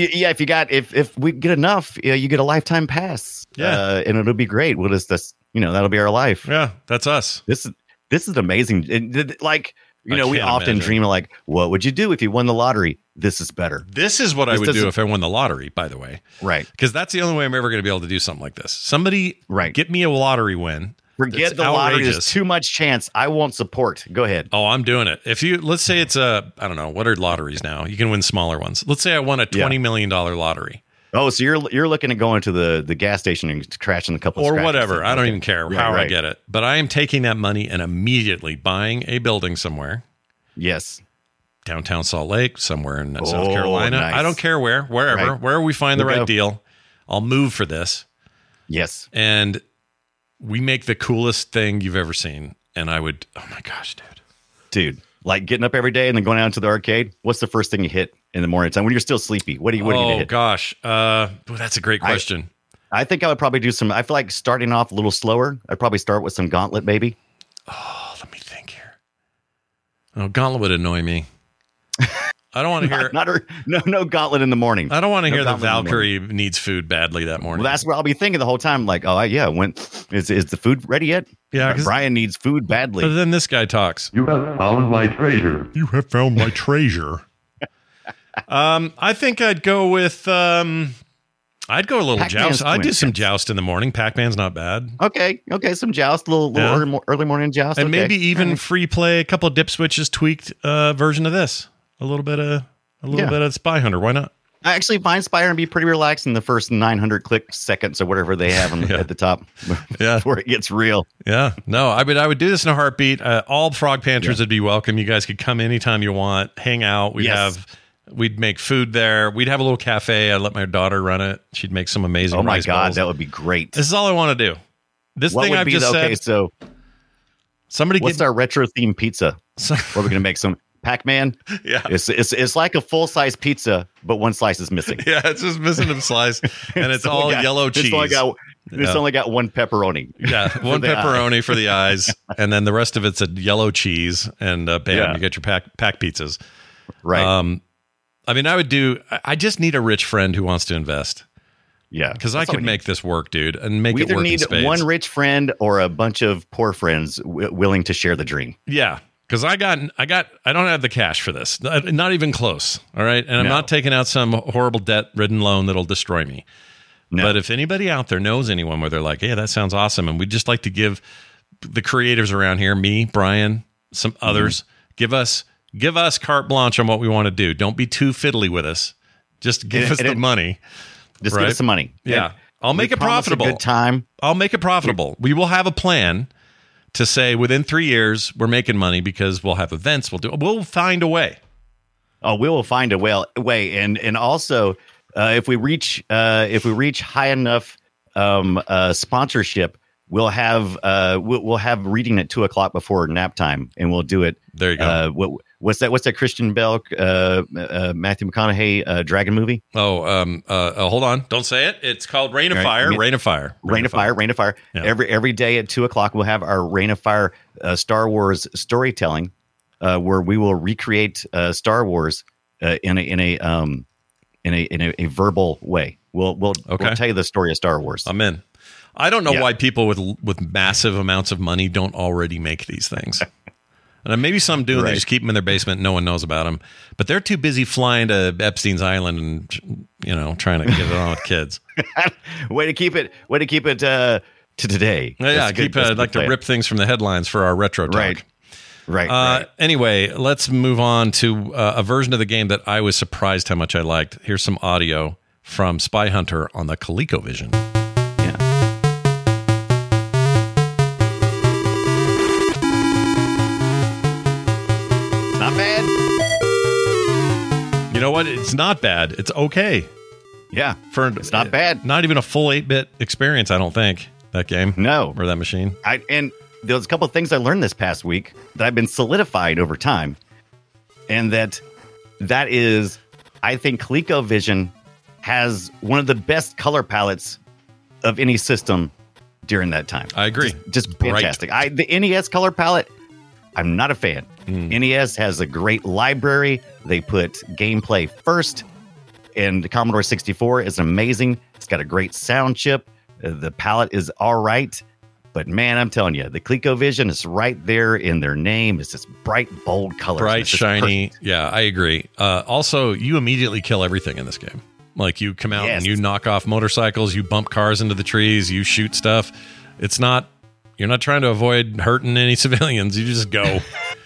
If we get enough, you get a lifetime pass. Yeah. And it'll be great. We'll just that'll be our life. Yeah, that's us. This is amazing. And, like, we can't often imagine. dream of like, what would you do if you won the lottery? This is better. This is what I This would do doesn't- if I won the lottery, by the way. Right. Because that's the only way I'm ever going to be able to do something like this. Somebody get me a lottery win. Forget that's the lottery. There's outrageous. too much chance. I won't support. Go ahead. Oh, I'm doing it. If you, let's say it's I don't know, what are lotteries now? You can win smaller ones. Let's say I won a $20 million lottery. Oh, so you're looking at going to the gas station and crashing a couple of Or scratches. whatever. I don't Okay. even care Right, how I right. get it. But I am taking that money and immediately buying a building somewhere. Yes. Downtown Salt Lake, somewhere in South Oh, Carolina. nice. I don't care wherever, Right. wherever we find the We'll right go. deal. I'll move for this. Yes. And we make the coolest thing you've ever seen. And I would, oh my gosh, Dude, like getting up every day and then going out to the arcade. What's the first thing you hit in the morning time when you're still sleepy? What are you going to Oh hit? gosh. That's a great question. I think I would probably do some. I feel like starting off a little slower. I'd probably start with some Gauntlet, maybe. Oh, let me think here. Oh, Gauntlet would annoy me. I don't want to hear. No Gauntlet in the morning. I don't want to No hear that Gauntlet in the morning. Valkyrie needs food badly that morning. Well, that's what I'll be thinking the whole time. Like, oh yeah, is the food ready yet? Yeah, 'cause- Brian needs food badly. But then this guy talks. You have found my treasure. You have found my treasure. I think I'd go with. I'd go a little Pac-Man's joust. I'd do twin. some joust in the morning. Pac-Man's not bad. Okay, some joust, little Yeah. early morning joust, And okay. maybe even free play a couple of dip switches tweaked version of this. A little bit of Spy Hunter. Why not? I actually find Spire and be pretty relaxed in the first 900 click seconds or whatever they have at the top. Yeah. Before it gets real. Yeah, no, I would do this in a heartbeat. All Frog Panthers would be welcome. You guys could come anytime you want, hang out. We'd make food there. We'd have a little cafe. I'd let my daughter run it. She'd make some amazing. Oh my rice God, bowls. that would be great. This is all I want to do. This What thing would I've be just okay, said. so Somebody what's get our retro themed pizza? What are we gonna make? Some Pac-Man? Yeah. It's like a full size pizza, but one slice is missing. Yeah, it's just missing a slice, and it's all yellow cheese. It's only got one pepperoni. Yeah, one the eye. pepperoni for the eyes, and then the rest of it's a yellow cheese, and bam, you get your pack pizzas. Right. I mean, I just need a rich friend who wants to invest. Yeah, Because I that's all could we make this work, dude, and make We it either work in need spades. one rich friend or a bunch of poor friends willing to share the dream. Yeah, because I don't have the cash for this. Not even close. All right, and I'm No. not taking out some horrible debt-ridden loan that'll destroy me. No. But if anybody out there knows anyone where they're like, "Hey, that sounds awesome," and we'd just like to give the creatives around here, me, Brian, some others, give us carte blanche on what we want to do. Don't be too fiddly with us. Just give us the money. Just Right? give us some money. Yeah. And I'll make we it promise profitable. A good time. I'll make it profitable. We will have a plan to say within 3 years we're making money because we'll have events. We'll find a way. Oh, we will find a way, and also if we reach high enough sponsorship, we'll have reading at 2:00 before nap time, and we'll do it. There you go. What's that Christian Bale, Matthew McConaughey dragon movie? Hold on, don't say it. It's called Rain of Fire. Rain of Fire. Rain of Fire. Yeah. Every day at 2:00 we'll have our Rain of Fire Star Wars storytelling, where we will recreate Star Wars in a verbal way. We'll tell you the story of Star Wars. I'm in. I don't know why people with massive amounts of money don't already make these things. And maybe some do, and they just keep them in their basement. No one knows about them. But they're too busy flying to Epstein's Island and, trying to get it on with kids. Way to keep it to today. Yeah, I'd like to rip things from the headlines for our retro talk. Right. Anyway, let's move on to a version of the game that I was surprised how much I liked. Here's some audio from Spy Hunter on the ColecoVision. Not bad. You know what? It's not bad. It's okay. Yeah, it's not bad. Not even a full 8-bit experience, I don't think, that game. No. Or that machine. And there's a couple of things I learned this past week that I've been solidified over time. And that is, I think ColecoVision has one of the best color palettes of any system during that time. I agree. Just fantastic. The NES color palette, I'm not a fan. NES has a great library. They put gameplay first. And the Commodore 64 is amazing. It's got a great sound chip. The palette is all right. But man, I'm telling you, the ColecoVision is right there in their name. It's just bright, bold colors. Bright, shiny. Yeah, I agree. Also, you immediately kill everything in this game. Like you come out and you knock off motorcycles, you bump cars into the trees, you shoot stuff. You're not trying to avoid hurting any civilians. You just go.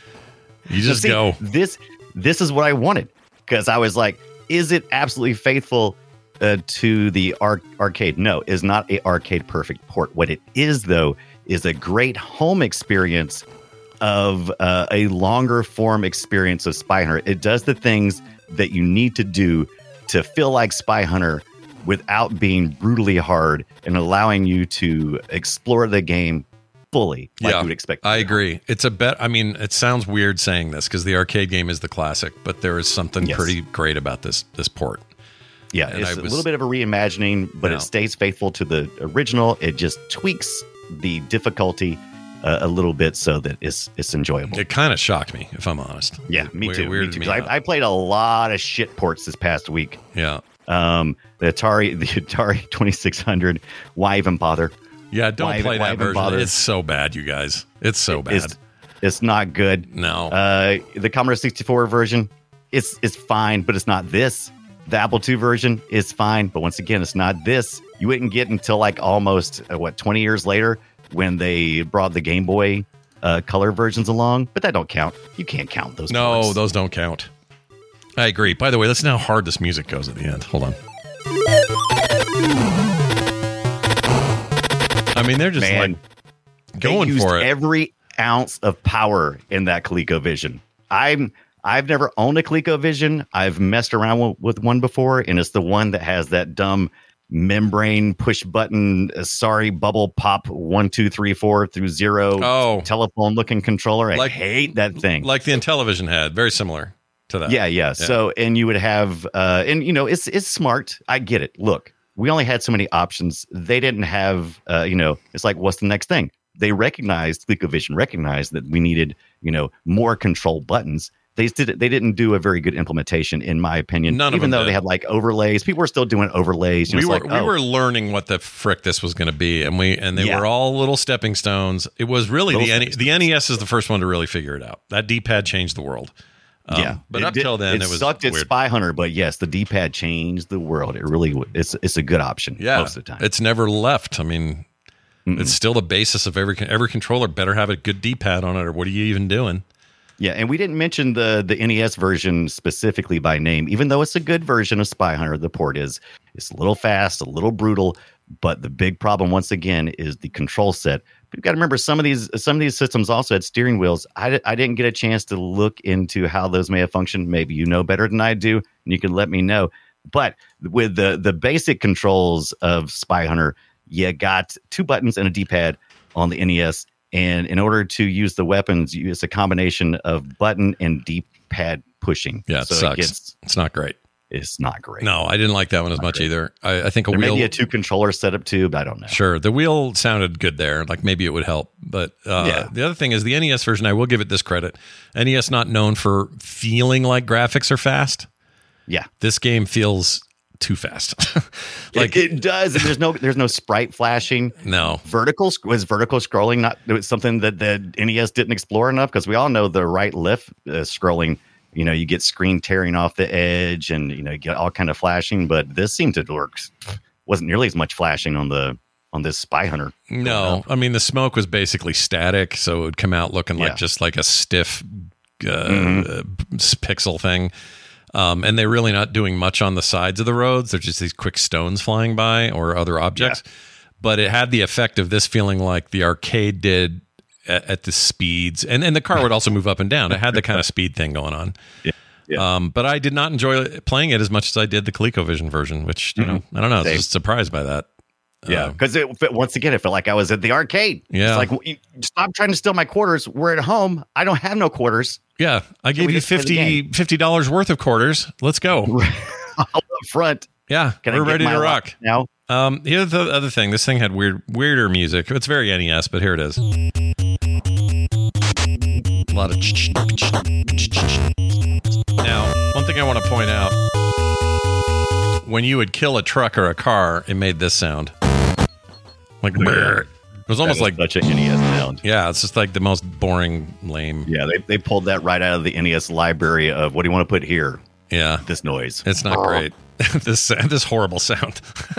Go. This is what I wanted, because I was like, is it absolutely faithful to the arcade? No, it's not a arcade perfect port. What it is, though, is a great home experience of a longer form experience of Spy Hunter. It does the things that you need to do to feel like Spy Hunter without being brutally hard, and allowing you to explore the game fully like you would expect. I agree. It's a bet. I mean, it sounds weird saying this because the arcade game is the classic, but there is something pretty great about this port. Yeah, and it's a little bit of a reimagining, but it stays faithful to the original. It just tweaks the difficulty a little bit so that it's enjoyable. It kind of shocked me, if I'm honest. Yeah, me too. Because I played a lot of shit ports this past week. Yeah. The Atari 2600. Why even bother? Yeah, don't play that version. Bother? It's so bad, you guys. It's so bad. It's not good. No. The Commodore 64 version, it's fine, but it's not this. The Apple II version is fine, but once again, it's not this. You wouldn't get until like almost 20 years later when they brought the Game Boy color versions along, but that don't count. You can't count those. No, ports. Those don't count. I agree. By the way, listen how hard this music goes at the end. Hold on. I mean, they're just going for it. Every ounce of power in that ColecoVision. I've never owned a ColecoVision. I've messed around with one before, and it's the one that has that dumb membrane push button, bubble pop 1, 2, 3, 4 through 0 telephone looking controller. I hate that thing. Like the Intellivision had, very similar to that. Yeah. So, and you would have, it's smart. I get it. Look, we only had so many options. They didn't have, it's like, what's the next thing? ColecoVision recognized that we needed, more control buttons. They didn't do a very good implementation, in my opinion. Even though they had like overlays, people were still doing overlays. We were learning what the frick this was going to be, and they were all little stepping stones. It was really the NES is the first one to really figure it out. That D-pad changed the world. But up till then, it was sucked at Spy Hunter. But yes, the D-pad changed the world. It really it's a good option most of the time. It's never left. I mean, it's still the basis of every controller. Better have a good D-pad on it, or what are you even doing? Yeah, and we didn't mention the NES version specifically by name, even though it's a good version of Spy Hunter. The port it's a little fast, a little brutal, But the big problem, once again, is the control set. But you've got to remember, some of these systems also had steering wheels. I didn't get a chance to look into how those may have functioned. Maybe you know better than I do, and you can let me know. But with the basic controls of Spy Hunter, you got 2 buttons and a D-pad on the NES. And in order to use the weapons, you use a combination of button and D-pad pushing. Yeah, it sucks. It's not great. It's not great. No, I didn't like that one as much either. I think there may be a 2-controller setup too, but I don't know. Sure, the wheel sounded good there. Like maybe it would help. But the other thing is the NES version, I will give it this credit. NES not known for feeling like graphics are fast. Yeah. This game feels too fast. Like it does. And there's no sprite flashing. No. Vertical scrolling not something that the NES didn't explore enough? Because we all know the right left scrolling, you get screen tearing off the edge and you get all kind of flashing, but this seemed to work. Wasn't nearly as much flashing on this Spy Hunter. No, I mean the smoke was basically static, so it would come out looking like just like a stiff pixel thing. And they're really not doing much on the sides of the roads. They're just these quick stones flying by or other objects. Yeah. But it had the effect of this feeling like the arcade did at the speeds. And the car would also move up and down. It had the kind of speed thing going on. Yeah. Yeah. But I did not enjoy playing it as much as I did the ColecoVision version, which, I don't know. I was just surprised by that. Yeah, because once again, it felt like I was at the arcade. Yeah. It's like, stop trying to steal my quarters. We're at home. I don't have no quarters. Yeah, I gave you $50 worth of quarters. Let's go. Up front. Yeah, we're ready to rock. Now. Here's the other thing. This thing had weirder music. It's very NES, but here it is. A lot of... Now, one thing I want to point out. When you would kill a truck or a car, it made this sound. Like, it was almost like such an NES sound. Yeah, it's just like the most boring, lame. Yeah, they pulled that right out of the NES library of what do you want to put here? Yeah, this noise. It's not great. this horrible sound.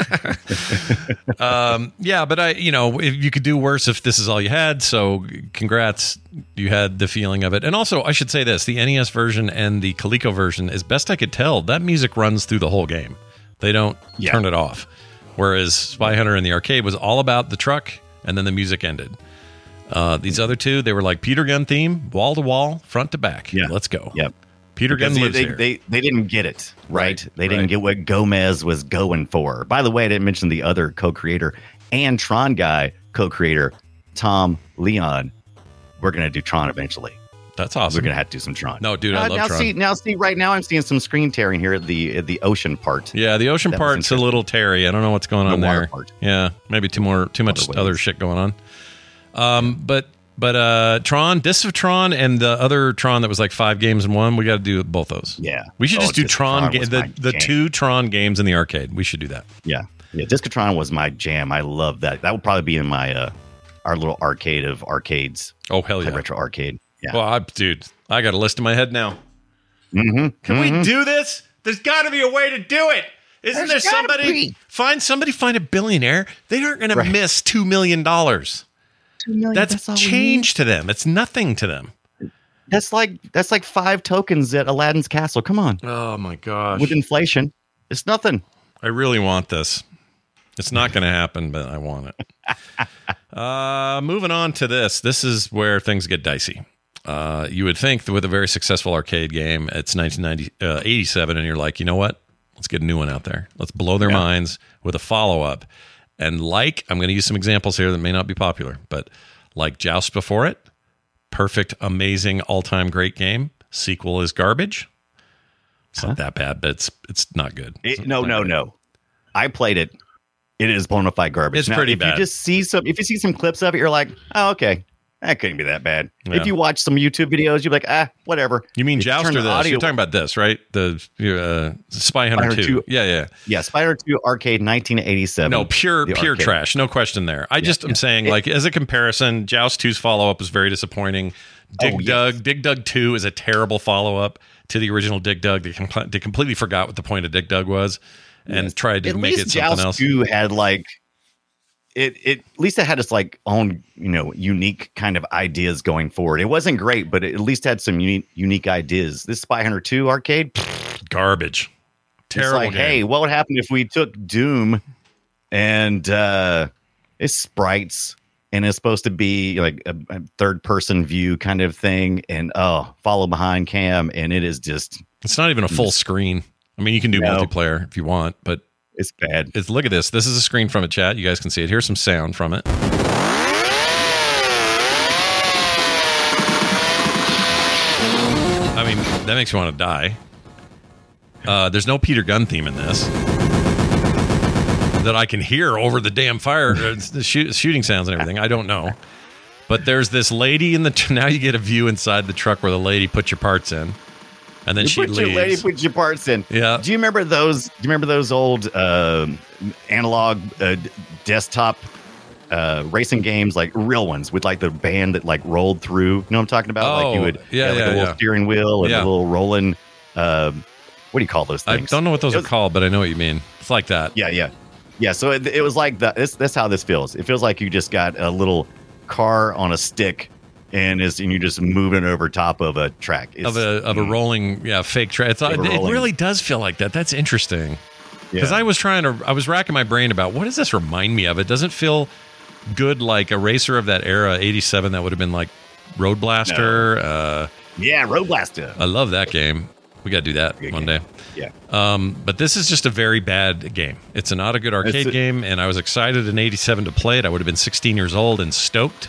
Yeah, but if you could do worse if this is all you had. So, congrats, you had the feeling of it. And also, I should say this: the NES version and the Coleco version, as best I could tell, that music runs through the whole game. They don't turn it off. Whereas Spy Hunter in the arcade was all about the truck, and then the music ended. These other two, they were like Peter Gunn theme, wall to wall, front to back. Yeah, let's go. Yep. Peter Gunn lives here. They didn't get it, right? They didn't get what Gomez was going for. By the way, I didn't mention the other co-creator and Tron guy co-creator, Tom Leon. We're going to do Tron eventually. That's awesome. We're going to have to do some Tron. No, dude, I love Tron. Right now I'm seeing some screen tearing here at the ocean part. Yeah, the ocean part's a little teary. I don't know what's going on there. Part. Yeah, maybe too much other shit going on. But Tron, Discs of Tron, and the other Tron that was like 5 games in one, we got to do both those. Yeah. We should just do Tron, the 2 Tron games in the arcade. We should do that. Yeah. Yeah, Disc of Tron was my jam. I love that. That would probably be in my our little arcade of arcades. Oh, hell yeah. Retro arcade. Yeah. Well, dude, I got a list in my head now. Mm-hmm. Can we do this? There's got to be a way to do it. Isn't there somebody? Find a billionaire. They aren't going to miss $2 million. $2 million. That's change to them. It's nothing to them. That's like 5 tokens at Aladdin's castle. Come on. Oh my gosh. With inflation, it's nothing. I really want this. It's not going to happen, but I want it. Moving on to this. This is where things get dicey. You would think that with a very successful arcade game, it's 1987, and you're like, you know what? Let's get a new one out there. Let's blow their minds with a follow-up. And I'm going to use some examples here that may not be popular, but like Joust before it, perfect, amazing, all-time great game. Sequel is garbage. It's not that bad, but it's not good. No. I played it. It is bona fide garbage. It's pretty bad. If you see some clips of it, you're like, oh, okay. That couldn't be that bad. Yeah. If you watch some YouTube videos, you're like, whatever. You mean Joust or this? You're talking about this, right? The Spy Hunter 2. Yeah. Yeah, Spy Hunter 2 arcade 1987. No, pure trash. No question there. I'm saying, like, as a comparison, Joust 2's follow-up was very disappointing. Dig Dug 2 is a terrible follow-up to the original Dig Dug. They completely forgot what the point of Dig Dug was and tried to make it something else. Joust 2 had, like... At least it had its like own, unique kind of ideas going forward. It wasn't great, but it at least had some unique ideas. This Spy Hunter 2 arcade, garbage, terrible. It's like, hey, what would happen if we took Doom and it's sprites, and it's supposed to be like a third-person view kind of thing, and follow behind cam, and it is just... It's not even a full screen. I mean, you can do multiplayer if you want, but it's bad. Look at this. This is a screen from it, chat. You guys can see it. Here's some sound from it. I mean, that makes you want to die. There's no Peter Gunn theme in this that I can hear over the damn fire, the shooting sounds and everything. I don't know. But there's this lady in the... Now you get a view inside the truck where the lady puts your parts in. And then she leaves. Your lady puts your parts in. Yeah. Do you remember those? Old analog desktop racing games, like real ones with like the band that like rolled through? You know what I'm talking about? Like you would have a little steering wheel and a little rolling. What do you call those things? I don't know what those are called, but I know what you mean. It's like that. Yeah. So it was like that. That's how this feels. It feels like you just got a little car on a stick. And you're just moving over top of a track. Of a rolling, fake track. It really does feel like that. That's interesting. Because I was racking my brain about what does this remind me of? It doesn't feel good like a racer of that era, 87. That would have been like Road Blaster. No. Road Blaster. I love that game. We got to do that one day. Yeah. But this is just a very bad game. It's not a good arcade game, and I was excited in 87 to play it. I would have been 16 years old and stoked.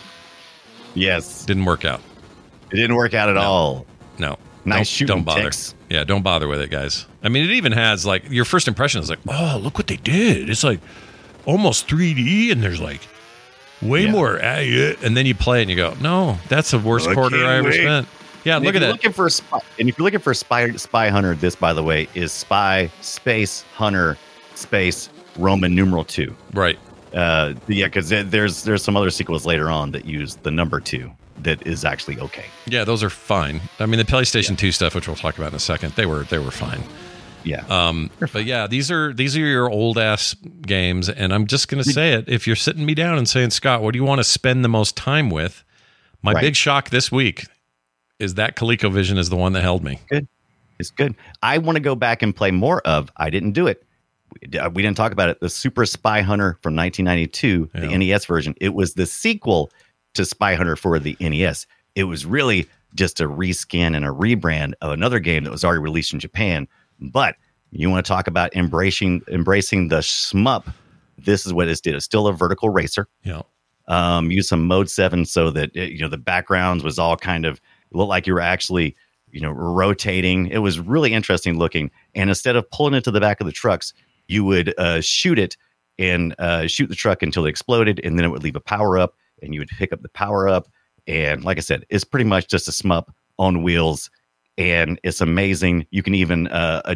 Yes. Didn't work out. It didn't work out at all. No. Nice shooting. Don't bother. Ticks. Yeah, don't bother with it, guys. I mean, it even has, like, your first impression is like, oh, look what they did. It's like almost 3D, and there's like way more. And then you play it and you go, no, that's the worst quarter I ever spent. Yeah, look at that. And if you're looking for Spy Hunter, this, by the way, is Spy Space Hunter Space Roman numeral 2. Right. Because there's some other sequels later on that use the number 2 that is actually okay. Yeah, those are fine. I mean, the PlayStation 2 stuff, which we'll talk about in a second, they were fine. Yeah. But yeah, these are your old ass games, and I'm just gonna say it. If you're sitting me down and saying, Scott, what do you want to spend the most time with? My big shock this week is that ColecoVision is the one that held me. Good. It's good. I want to go back and play more of. I didn't do it. We didn't talk about it. The Super Spy Hunter from 1992, the NES version. It was the sequel to Spy Hunter for the NES. It was really just a reskin and a rebrand of another game that was already released in Japan. But you want to talk about embracing the shmup? This is what it did. It's still a vertical racer. Yeah. Use some Mode 7 so that the backgrounds was all kind of looked like you were actually rotating. It was really interesting looking. And instead of pulling it to the back of the trucks, you would shoot it and shoot the truck until it exploded, and then it would leave a power up, and you would pick up the power up. And like I said, it's pretty much just a shmup on wheels, and it's amazing. You can even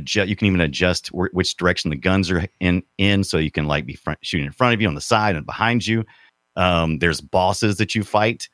adjust which direction the guns are in, so you can like be shooting in front of you, on the side, and behind you. There's bosses that you fight.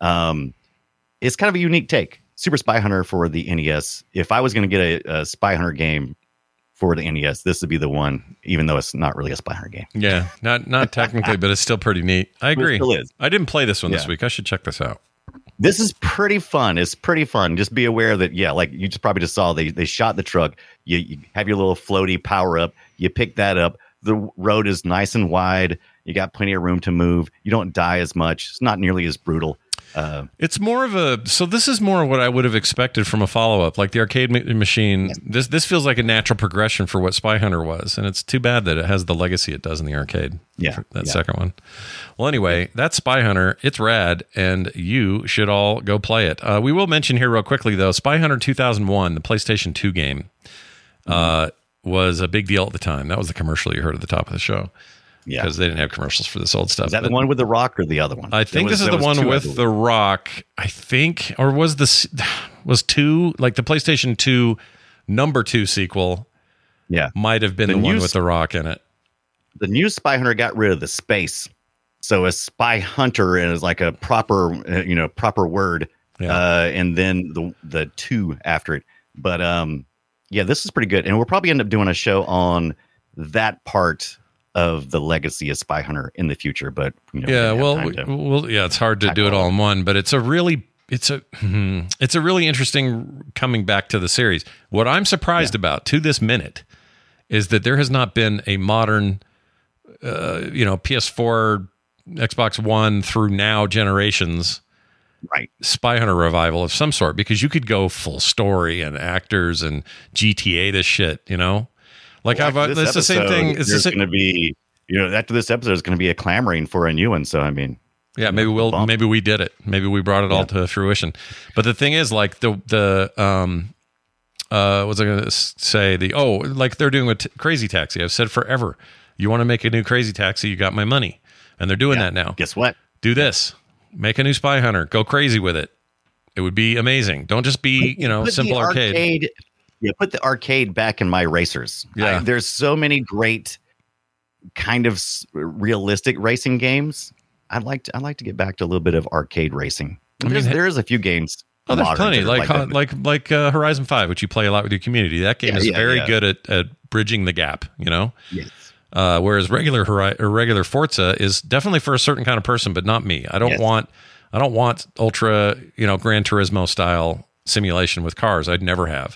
It's kind of a unique take. Super Spy Hunter for the NES. If I was going to get a Spy Hunter game for the NES, this would be the one, even though it's not really a Spy Hunter game. Yeah, not technically, but it's still pretty neat. I agree. It still is. I didn't play this one this week. I should check this out. This is pretty fun. It's pretty fun. Just be aware that, like you probably just saw, they shot the truck. You have your little floaty power up. You pick that up. The road is nice and wide. You got plenty of room to move. You don't die as much. It's not nearly as brutal. It's more of so this is more what I would have expected from a follow-up, like the arcade machine. Yeah. This feels like a natural progression for what Spy Hunter was, and it's too bad that it has the legacy it does in the arcade. Yeah, that second one. Well, anyway, that's Spy Hunter. It's rad, and you should all go play it. We will mention here real quickly, though, Spy Hunter 2001, the PlayStation 2 game, was a big deal at the time. That was the commercial you heard at the top of the show. Yeah, because they didn't have commercials for this old stuff. Is that the one with The Rock or the other one? I think this is the one with The Rock. I think, or was 2 like the PlayStation 2 number 2 sequel? Yeah, might have been the one with The Rock in it. The new Spy Hunter got rid of the space, so a Spy Hunter is like a proper word, and then the 2 after it. But this is pretty good, and we'll probably end up doing a show on that part of the legacy of Spy Hunter in the future, but it's hard to do it all in one. But it's a really interesting coming back to the series. What I'm surprised about to this minute is that there has not been a modern PS4, Xbox One through now generations, right? Spy Hunter revival of some sort, because you could go full story and actors and GTA this shit, Like it's the same thing. It's going to be, after this episode is going to be a clamoring for a new one. So I mean, yeah, maybe we did it. Maybe we brought it all to fruition. But the thing is, like what was I going to say? Like they're doing with Crazy Taxi. I've said forever, you want to make a new Crazy Taxi, you got my money, and they're doing that now. Guess what? Do this. Make a new Spy Hunter. Go crazy with it. It would be amazing. Don't just be simple arcade. Yeah, put the arcade back in my racers. Yeah, there's so many great kind of realistic racing games. I'd like to get back to a little bit of arcade racing. There's a few games. Oh, there's plenty, like Horizon 5, which you play a lot with your community. That game is very good at bridging the gap, Yes. Whereas regular Forza is definitely for a certain kind of person, but not me. I don't want ultra, Gran Turismo style simulation with cars. I'd never have.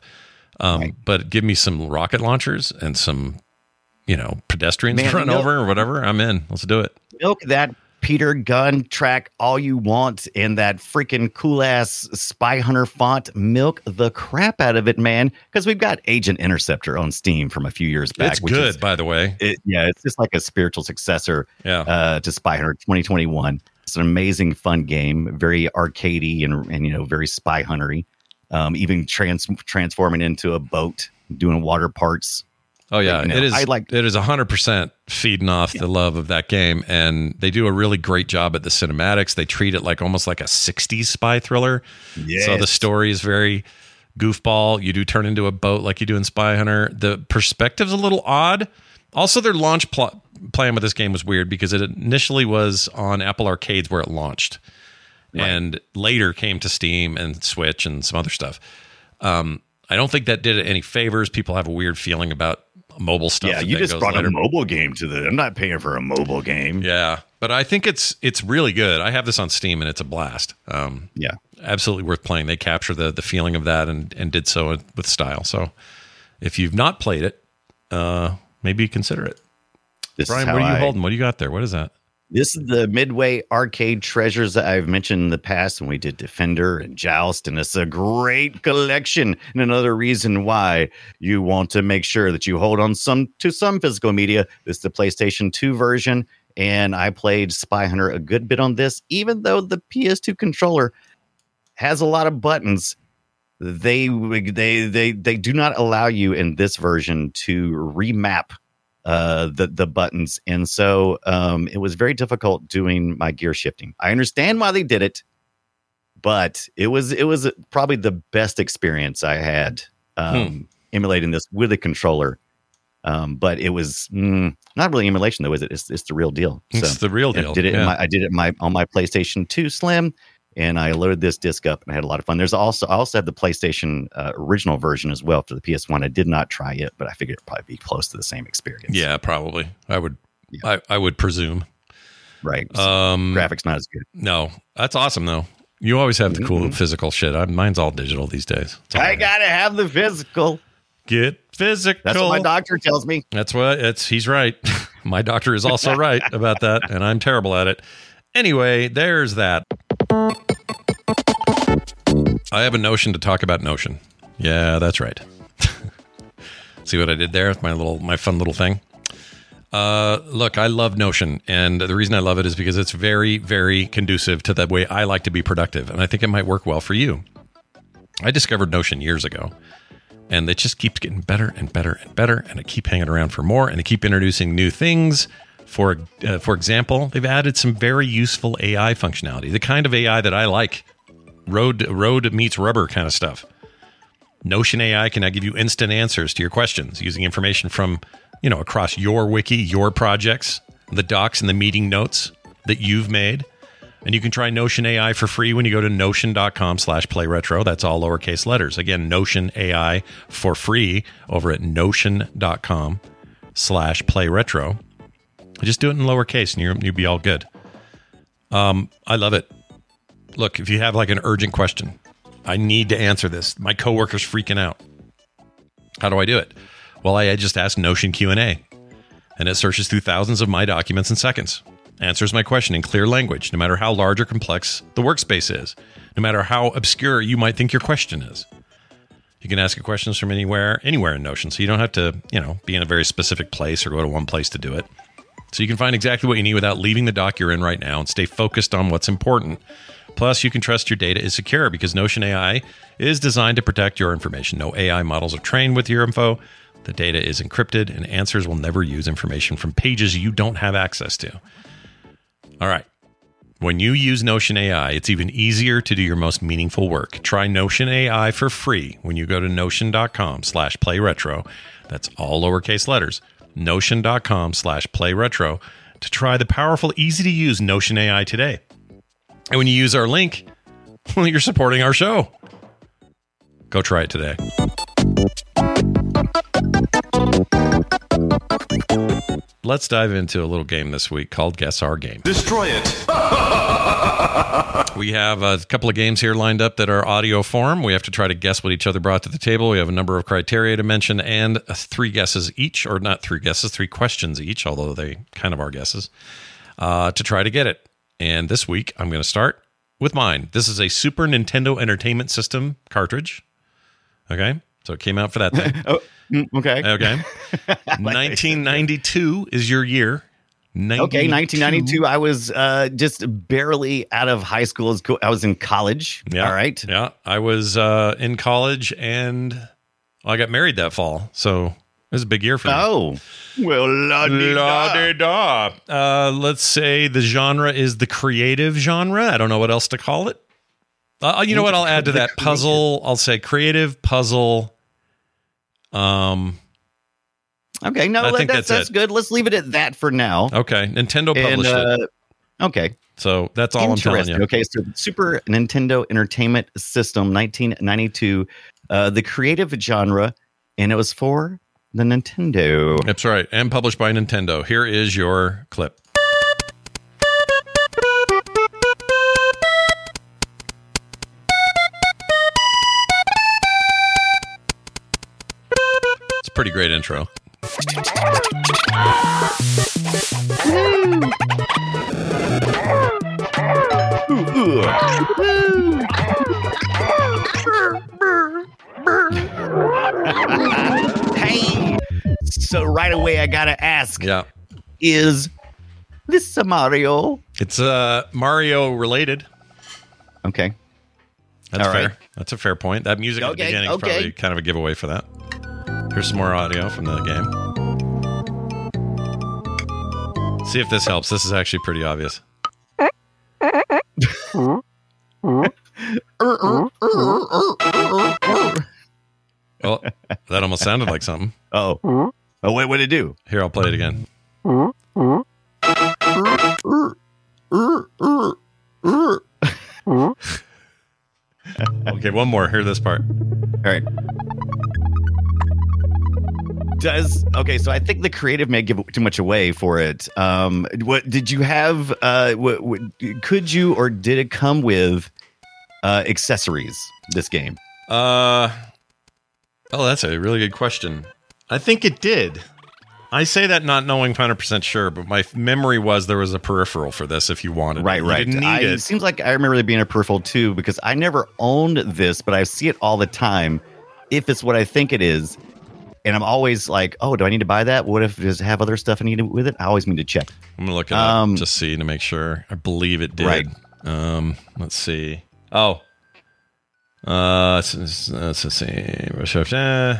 But give me some rocket launchers and some, pedestrians to run over or whatever. I'm in. Let's do it. Milk that Peter Gunn track all you want in that freaking cool ass Spy Hunter font. Milk the crap out of it, man. Because we've got Agent Interceptor on Steam from a few years back. It's good, by the way. It's just like a spiritual successor to Spy Hunter 2021. It's an amazing, fun game, very arcadey and very Spy Huntery. Even transforming into a boat, doing water parts. Oh yeah, it is. It is 100% feeding off the love of that game, and they do a really great job at the cinematics. They treat it like almost like a '60s spy thriller. Yes. So the story is very goofball. You do turn into a boat like you do in Spy Hunter. The perspective's a little odd. Also, their launch plan with this game was weird because it initially was on Apple Arcades where it launched, and later came to Steam and Switch and some other stuff. I don't think that did it any favors. People have a weird feeling about mobile stuff. Yeah, you just brought a mobile game to I'm not paying for a mobile game. Yeah, but I think it's really good. I have this on Steam and it's a blast. Absolutely worth playing. They capture the feeling of that and did so with style. So if you've not played it, maybe consider it. Brian, what are you holding? What do you got there? What is that? This is the Midway arcade treasures that I've mentioned in the past when we did Defender and Joust, and it's a great collection. And another reason why you want to make sure that you hold on to some physical media. This is the PlayStation 2 version, and I played Spy Hunter a good bit on this. Even though the PS2 controller has a lot of buttons, they do not allow you in this version to remap the buttons, and so it was very difficult doing my gear shifting. I understand why they did it, but it was probably the best experience I had emulating this with a controller. But it was not really emulation though, is it? It's the real deal. It's the real deal. I did it on my PlayStation 2 Slim. And I loaded this disc up and I had a lot of fun. I also had the PlayStation original version as well for the PS1. I did not try it, but I figured it'd probably be close to the same experience. Yeah, probably. I would presume. Right. Graphics not as good. No, that's awesome though. You always have the cool physical shit. Mine's all digital these days. I gotta have the physical. Get physical. That's what my doctor tells me. He's right. My doctor is also right about that, and I'm terrible at it. Anyway, there's that. I have a notion to talk about Notion. Yeah, that's right. See what I did there with my fun little thing? Look, I love Notion, and the reason I love it is because it's very, very conducive to the way I like to be productive, and I think it might work well for you. I discovered Notion years ago, and it just keeps getting better and better and better, and I keep hanging around for more, and I keep introducing new things. For example, they've added some very useful AI functionality, the kind of AI that I like. Road meets rubber kind of stuff. Notion AI can now give you instant answers to your questions using information from, across your wiki, your projects, the docs and the meeting notes that you've made. And you can try Notion AI for free when you go to notion.com/playretro. That's all lowercase letters. Again, Notion AI for free over at notion.com/playretro. Just do it in lowercase and you'll be all good. I love it. Look, if you have like an urgent question, I need to answer this. My coworker's freaking out. How do I do it? Well, I just asked Notion Q&A. and it searches through thousands of my documents in seconds. Answers my question in clear language, no matter how large or complex the workspace is, no matter how obscure you might think your question is. You can ask your questions from anywhere in Notion, so you don't have to, be in a very specific place or go to one place to do it. So you can find exactly what you need without leaving the doc you're in right now and stay focused on what's important. Plus, you can trust your data is secure because Notion AI is designed to protect your information. No AI models are trained with your info. The data is encrypted, and Answers will never use information from pages you don't have access to. All right. When you use Notion AI, it's even easier to do your most meaningful work. Try Notion AI for free when you go to notion.com/playretro. That's all lowercase letters. Notion.com/playretro to try the powerful, easy-to-use Notion AI today. And when you use our link, well, you're supporting our show. Go try it today. Let's dive into a little game this week called Guess Our Game. Destroy it. We have a couple of games here lined up that are audio form. We have to try to guess what each other brought to the table. We have a number of criteria to mention and 3 guesses each, or not 3 guesses, 3 questions each, although they kind of are guesses, to try to get it. And this week, I'm going to start with mine. This is a Super Nintendo Entertainment System cartridge. Okay? So it came out for that thing. Okay. 1992 is your year. 92. Okay, 1992. I was just barely out of high school. I was in college. Yeah. All right. Yeah. I was in college and I got married that fall. So it was a big year for me. Oh. Well, la-di-da. Let's say the genre is the creative genre. I don't know what else to call it. You know what? I'll add to that puzzle. I'll say creative puzzle. Okay, no, that's good. Let's leave it at that for now. Okay, Nintendo published it. Okay. So that's all I'm telling you. Okay, so Super Nintendo Entertainment System, 1992, the creative genre, and it was for the Nintendo. That's right, and published by Nintendo. Here is your clip. It's a pretty great intro. Hey, so right away I gotta ask. Yeah, is this a Mario? It's Mario related. Okay, that's all fair. right. That's a fair point. That music at the beginning is probably kind of a giveaway for that. Here's some more audio from the game. See if this helps. This is actually pretty obvious. Oh, that almost sounded like something. Oh, what did it do? Here, I'll play it again. Okay, one more. Hear this part. All right. Okay, so I think the creative may give too much away for it. What did you have? Could you or did it come with accessories? This game. Oh, that's a really good question. I think it did. I say that not knowing 100% sure, but my memory was there was a peripheral for this if you wanted. Right. You didn't need it. It seems like I remember there being a peripheral too because I never owned this, but I see it all the time. If it's what I think it is. And I'm always like, oh, do I need to buy that? What if it does it have other stuff I need with it? I always need to check. I'm going to look it up just see to make sure. I believe it did. Right. Let's see. Oh. Let's see.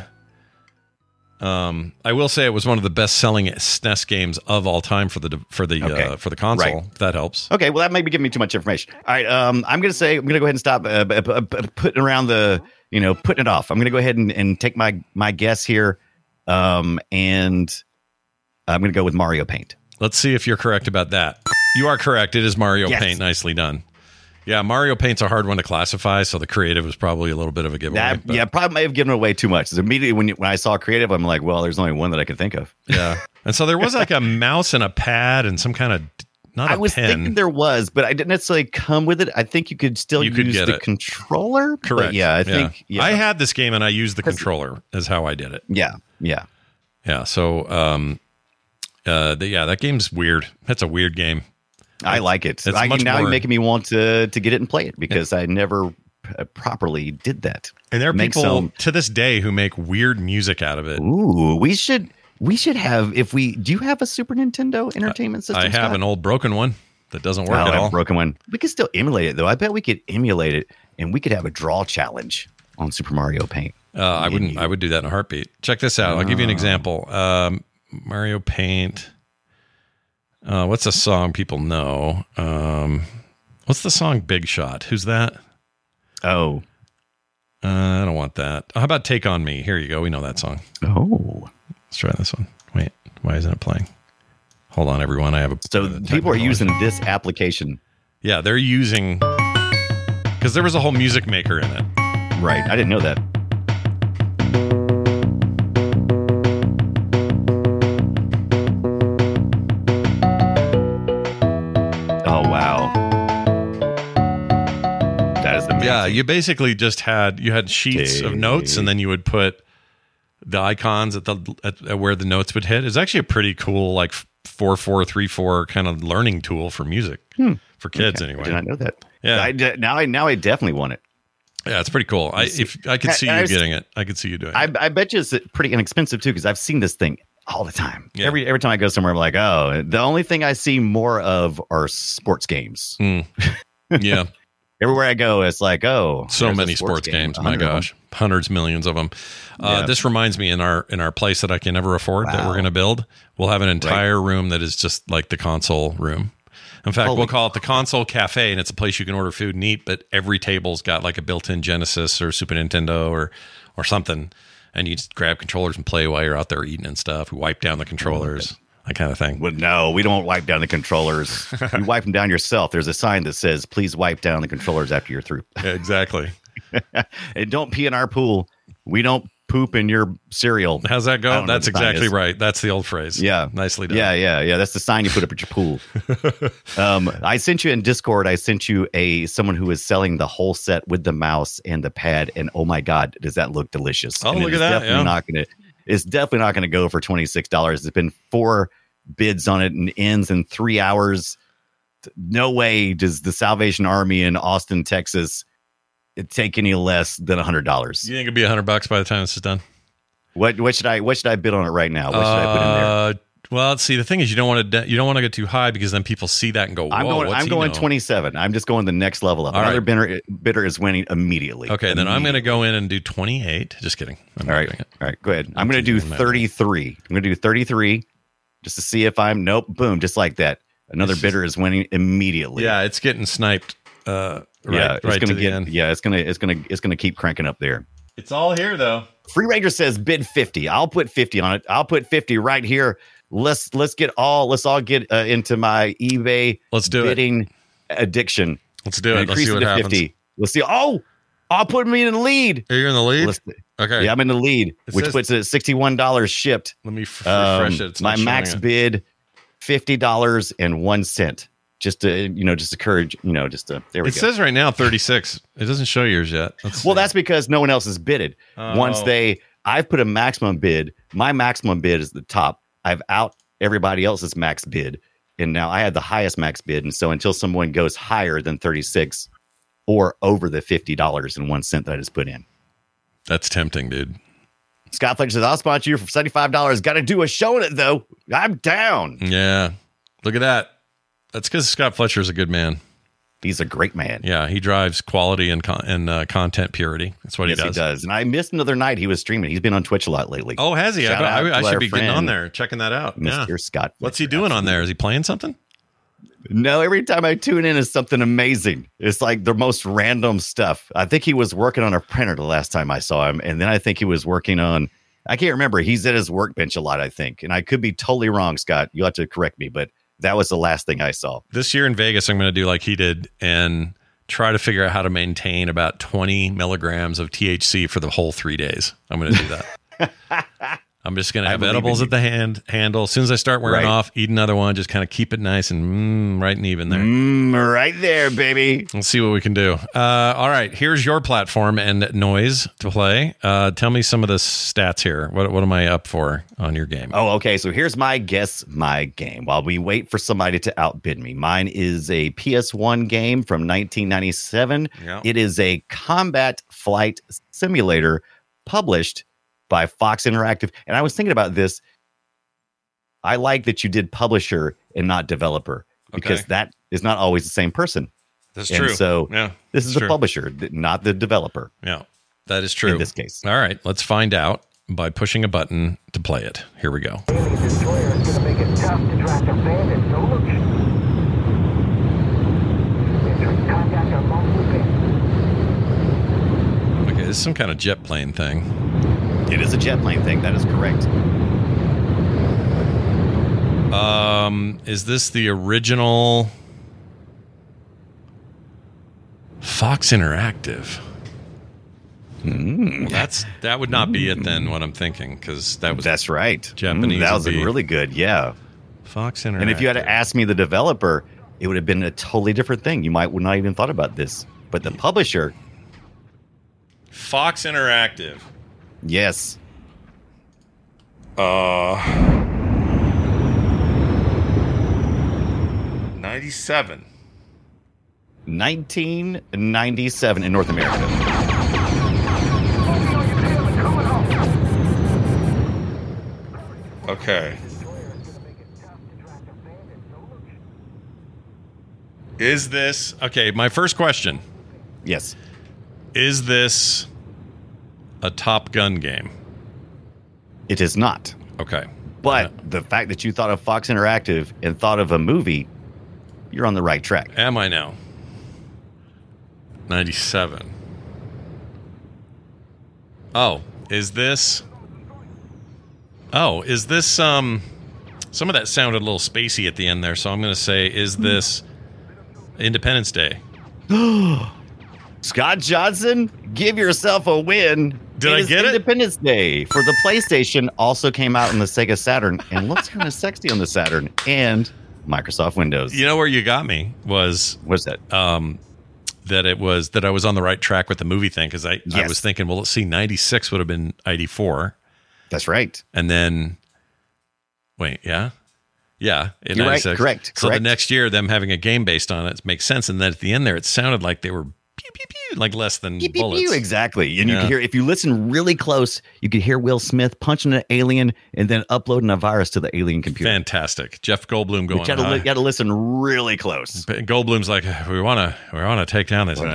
I will say it was one of the best-selling SNES games of all time for the console. Right. If that helps. Okay, well that may be giving me too much information. All right, I'm gonna go ahead and stop putting around the putting it off. I'm gonna go ahead and take my guess here, and I'm gonna go with Mario Paint. Let's see if you're correct about that. You are correct. It is Mario Paint. Nicely done. Yeah, Mario Paint's a hard one to classify, so the creative was probably a little bit of a giveaway. Probably may have given away too much. So immediately when I saw creative, I'm like, well, there's only one that I could think of. Yeah, and so there was like a mouse and a pad and some kind of I was thinking there was, but I didn't necessarily come with it. I think you could still use the controller. Correct. But I think I had this game and I used the controller is how I did it. Yeah. So that game's weird. That's a weird game. I like it. It's much now more, you're making me want to get it and play it because I never properly did that. And there are people to this day who make weird music out of it. Ooh, we should have, do you have a Super Nintendo entertainment system? I have an old broken one that doesn't work at all. Broken one. We could still emulate it though. I bet we could emulate it and we could have a draw challenge on Super Mario Paint. I would do that in a heartbeat. Check this out. I'll give you an example. Mario Paint. What's a song people know? What's the song Big Shot? Who's that? Oh. I don't want that. How about Take On Me? Here you go. We know that song. Oh. Let's try this one. Wait, why isn't it playing? Hold on, everyone. I have a... So people are using this application. Yeah, they're using... Because there was a whole music maker in it. Right. I didn't know that. Oh, wow. That is amazing. Yeah, you basically just had sheets of notes, and then you would put the icons at where the notes would hit. It's actually a pretty cool, like 4-4-3-4 kind of learning tool for music for kids. Anyway, I did not know that. Yeah, now I definitely want it. Yeah, it's pretty cool. If I could see you getting it, I could see you doing it. I bet you it's pretty inexpensive too, because I've seen this thing all the time. Yeah. Every time I go somewhere, I'm like, oh, the only thing I see more of are sports games. Yeah. Everywhere I go, it's like, oh, so many sports games. My gosh, hundreds, millions of them. This reminds me in our place that I can never afford that we're going to build. We'll have an entire room that is just like the console room. In fact, we'll call it the Console Cafe, and it's a place you can order food and eat, but every table's got like a built-in Genesis or Super Nintendo or something, and you just grab controllers and play while you're out there eating and stuff. We wipe down the controllers, that kind of thing. Well, no, we don't wipe down the controllers. You wipe them down yourself. There's a sign that says, please wipe down the controllers after you're through. Yeah, exactly. And don't pee in our pool. We don't poop in your cereal. How's that go? That's exactly right. That's the old phrase. Yeah. Nicely done. Yeah. That's the sign you put up at your pool. I sent you in Discord, someone who is selling the whole set with the mouse and the pad. And oh my God, does that look delicious? Oh, and look at that. It's definitely not going to go for $26. There's been 4 bids on it and ends in 3 hours. No way does the Salvation Army in Austin, Texas take any less than $100. You think it'd be $100 by the time this is done? What should I bid on it right now? What should I put in there? Well, see, the thing is, you don't want to get too high because then people see that and go, "Whoa, I'm going 27. I'm just going the next level up. Another bidder is winning immediately. Okay, then I'm going to go in and do 28. Just kidding. All right, go ahead. I'm going to do 33. I'm going to do 33 just to see if I'm. Nope, boom, just like that. Another bidder is winning immediately. Yeah, it's getting sniped. It's gonna keep cranking up there. It's all here though. Free Ranger says bid 50. I'll put 50 on it. I'll put 50 right here. Let's all get into my eBay bidding addiction. Let's do it. Let's see what happens. 50. Let's see. Oh, I'll put me in the lead. You're in the lead? Okay. Yeah, I'm in the lead, which puts it at $61 shipped. Let me refresh it. My max bid $50.01. Just to encourage, there we go. It says right now 36. It doesn't show yours yet. That's because no one else has bidded. I've put a maximum bid. My maximum bid is the top. I've out everybody else's max bid. And now I have the highest max bid. And so until someone goes higher than 36 or over the $50.01 that I just put in. That's tempting, dude. Scott Fletcher says, I'll sponsor you for $75. Got to do a show in it, though. I'm down. Yeah. Look at that. That's because Scott Fletcher is a good man. He's a great man. Yeah, he drives quality and content purity. That's what he does. He does. And I missed another night he was streaming. He's been on Twitch a lot lately. Oh, has he? I should be getting on there, checking that out. Mr. Scott Fletcher. What's he doing on there? Is he playing something? No, every time I tune in is something amazing. It's like the most random stuff. I think he was working on a printer the last time I saw him. And then I think he was working on, I can't remember. He's at his workbench a lot, I think. And I could be totally wrong, Scott. You'll have to correct me, but that was the last thing I saw. This year in Vegas, I'm going to do like he did and try to figure out how to maintain about 20 milligrams of THC for the whole 3 days. I'm going to do that. I'm just going to I have believe edibles in at the handle. As soon as I start wearing Right. off, eat another one. Just kind of keep it nice and right and even there. Right there, baby. Let's see what we can do. All right, here's your platform and noise to play. Tell me some of the stats here. What am I up for on your game? Oh, okay. So here's my guess, my game. While we wait for somebody to outbid me, mine is a PS1 game from 1997. Yeah. It is a combat flight simulator published by Fox Interactive. And I was thinking about this. I like that you did publisher and not developer because Okay. that is not always the same person. That's And true. so yeah, this is it's the true. publisher, not the developer Yeah, that is true. in this case. All right, let's find out by pushing a button to play it. Here we go. Destroyer is going to make it tough to track a bandit, so look. Entering contact on multiple pins. Okay, this is some kind of jet plane thing. It is a jet plane thing. That is correct. Is this the original Fox Interactive? That would not be it then. What I'm thinking, because That's right. Japanese That was would be- really good. Yeah. Fox Interactive. And if you had asked me the developer, it would have been a totally different thing. You would not even thought about this. But the publisher, Fox Interactive. yes. 97. 1997 in North America. Okay. Is this okay? My first question: Yes. is this a Top Gun game? It is not. Okay. But the fact that you thought of Fox Interactive and thought of a movie, you're on the right track. Am I now? 97. Oh, is this some of that sounded a little spacey at the end there, so I'm going to say, is this Independence Day? Scott Johnson, give yourself a win. Did I is get it? Independence Day for the PlayStation also came out on the Sega Saturn and looks kind of sexy on the Saturn and Microsoft Windows. You know where you got me was What's that? that I was on the right track with the movie thing, because I Yes. was thinking, well, let's see, 96 would have been 94. That's right. And then, wait, yeah, in You're right. 96. Correct. So the Correct. next year, them having a game based on it makes sense. And then at the end there, it sounded like they were pew pew pew, like less than Pew, pew, bullets. pew, exactly. And you Yeah. can hear, if you listen really close, you could hear Will Smith punching an alien and then uploading a virus to the alien computer. Fantastic. Jeff Goldblum going. You got to listen really close. Goldblum's like, we want to take down this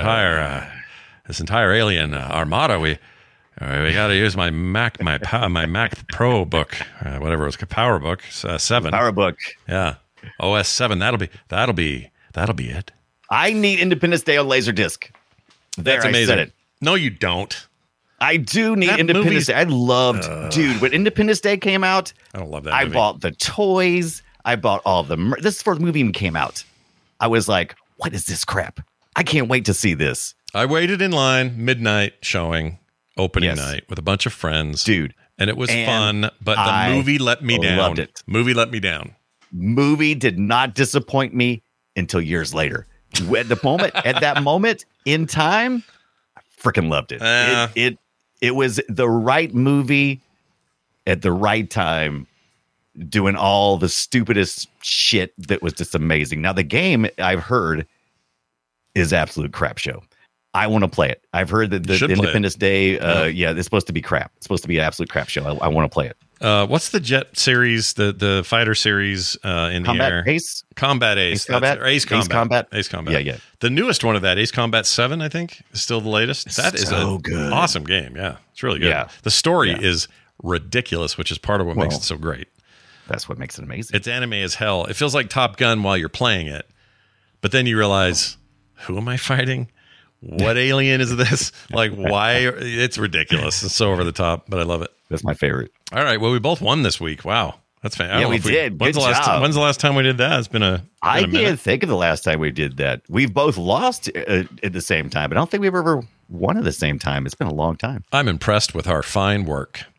entire alien armada. We got to use my Mac Pro book, whatever it was, Power Book 7. Power Book. Yeah, OS 7. That'll be it. I need Independence Day on Laserdisc. There, That's amazing. I said it. No, you don't. I do need That Independence movie's- Day. I loved, dude, when Independence Day came out, I don't love that I movie. bought the toys. I bought all the this is before the movie even came out. I was like, what is this crap? I can't wait to see this. I waited in line, midnight showing, opening Yes. night with a bunch of friends. Dude. And it was And fun, but the I movie let me down. loved it. Movie let me down. Movie did not disappoint me until years later. At that moment in time, I freaking loved it. It was the right movie at the right time, doing all the stupidest shit that was just amazing. Now the game I've heard is absolute crap show. I want to play it. I've heard that the Should play Independence Day, it's supposed to be crap. It's supposed to be an absolute crap show. I want to play it. What's the jet series, the fighter series in the air? Ace? Combat Ace. Ace Combat? That's it. Ace Ace Combat. Combat? Ace Combat. Yeah. The newest one of that, Ace Combat 7, I think, is still the latest. That is So a good. awesome game. Yeah, it's really good. Yeah. The story Yeah. is ridiculous, which is part of what makes Well, it so great. That's what makes it amazing. It's anime as hell. It feels like Top Gun while you're playing it, but then you realize, who am I fighting? What alien is this? Like, why? It's ridiculous. It's so over the top, but I love it. That's my favorite. All right. Well, we both won this week. Wow. That's fantastic. Yeah, we did. Good job. When's the last time we did that? It's been a I minute. can't think of the last time we did that. We've both lost at the same time, but I don't think we've ever won at the same time. It's been a long time. I'm impressed with our fine work.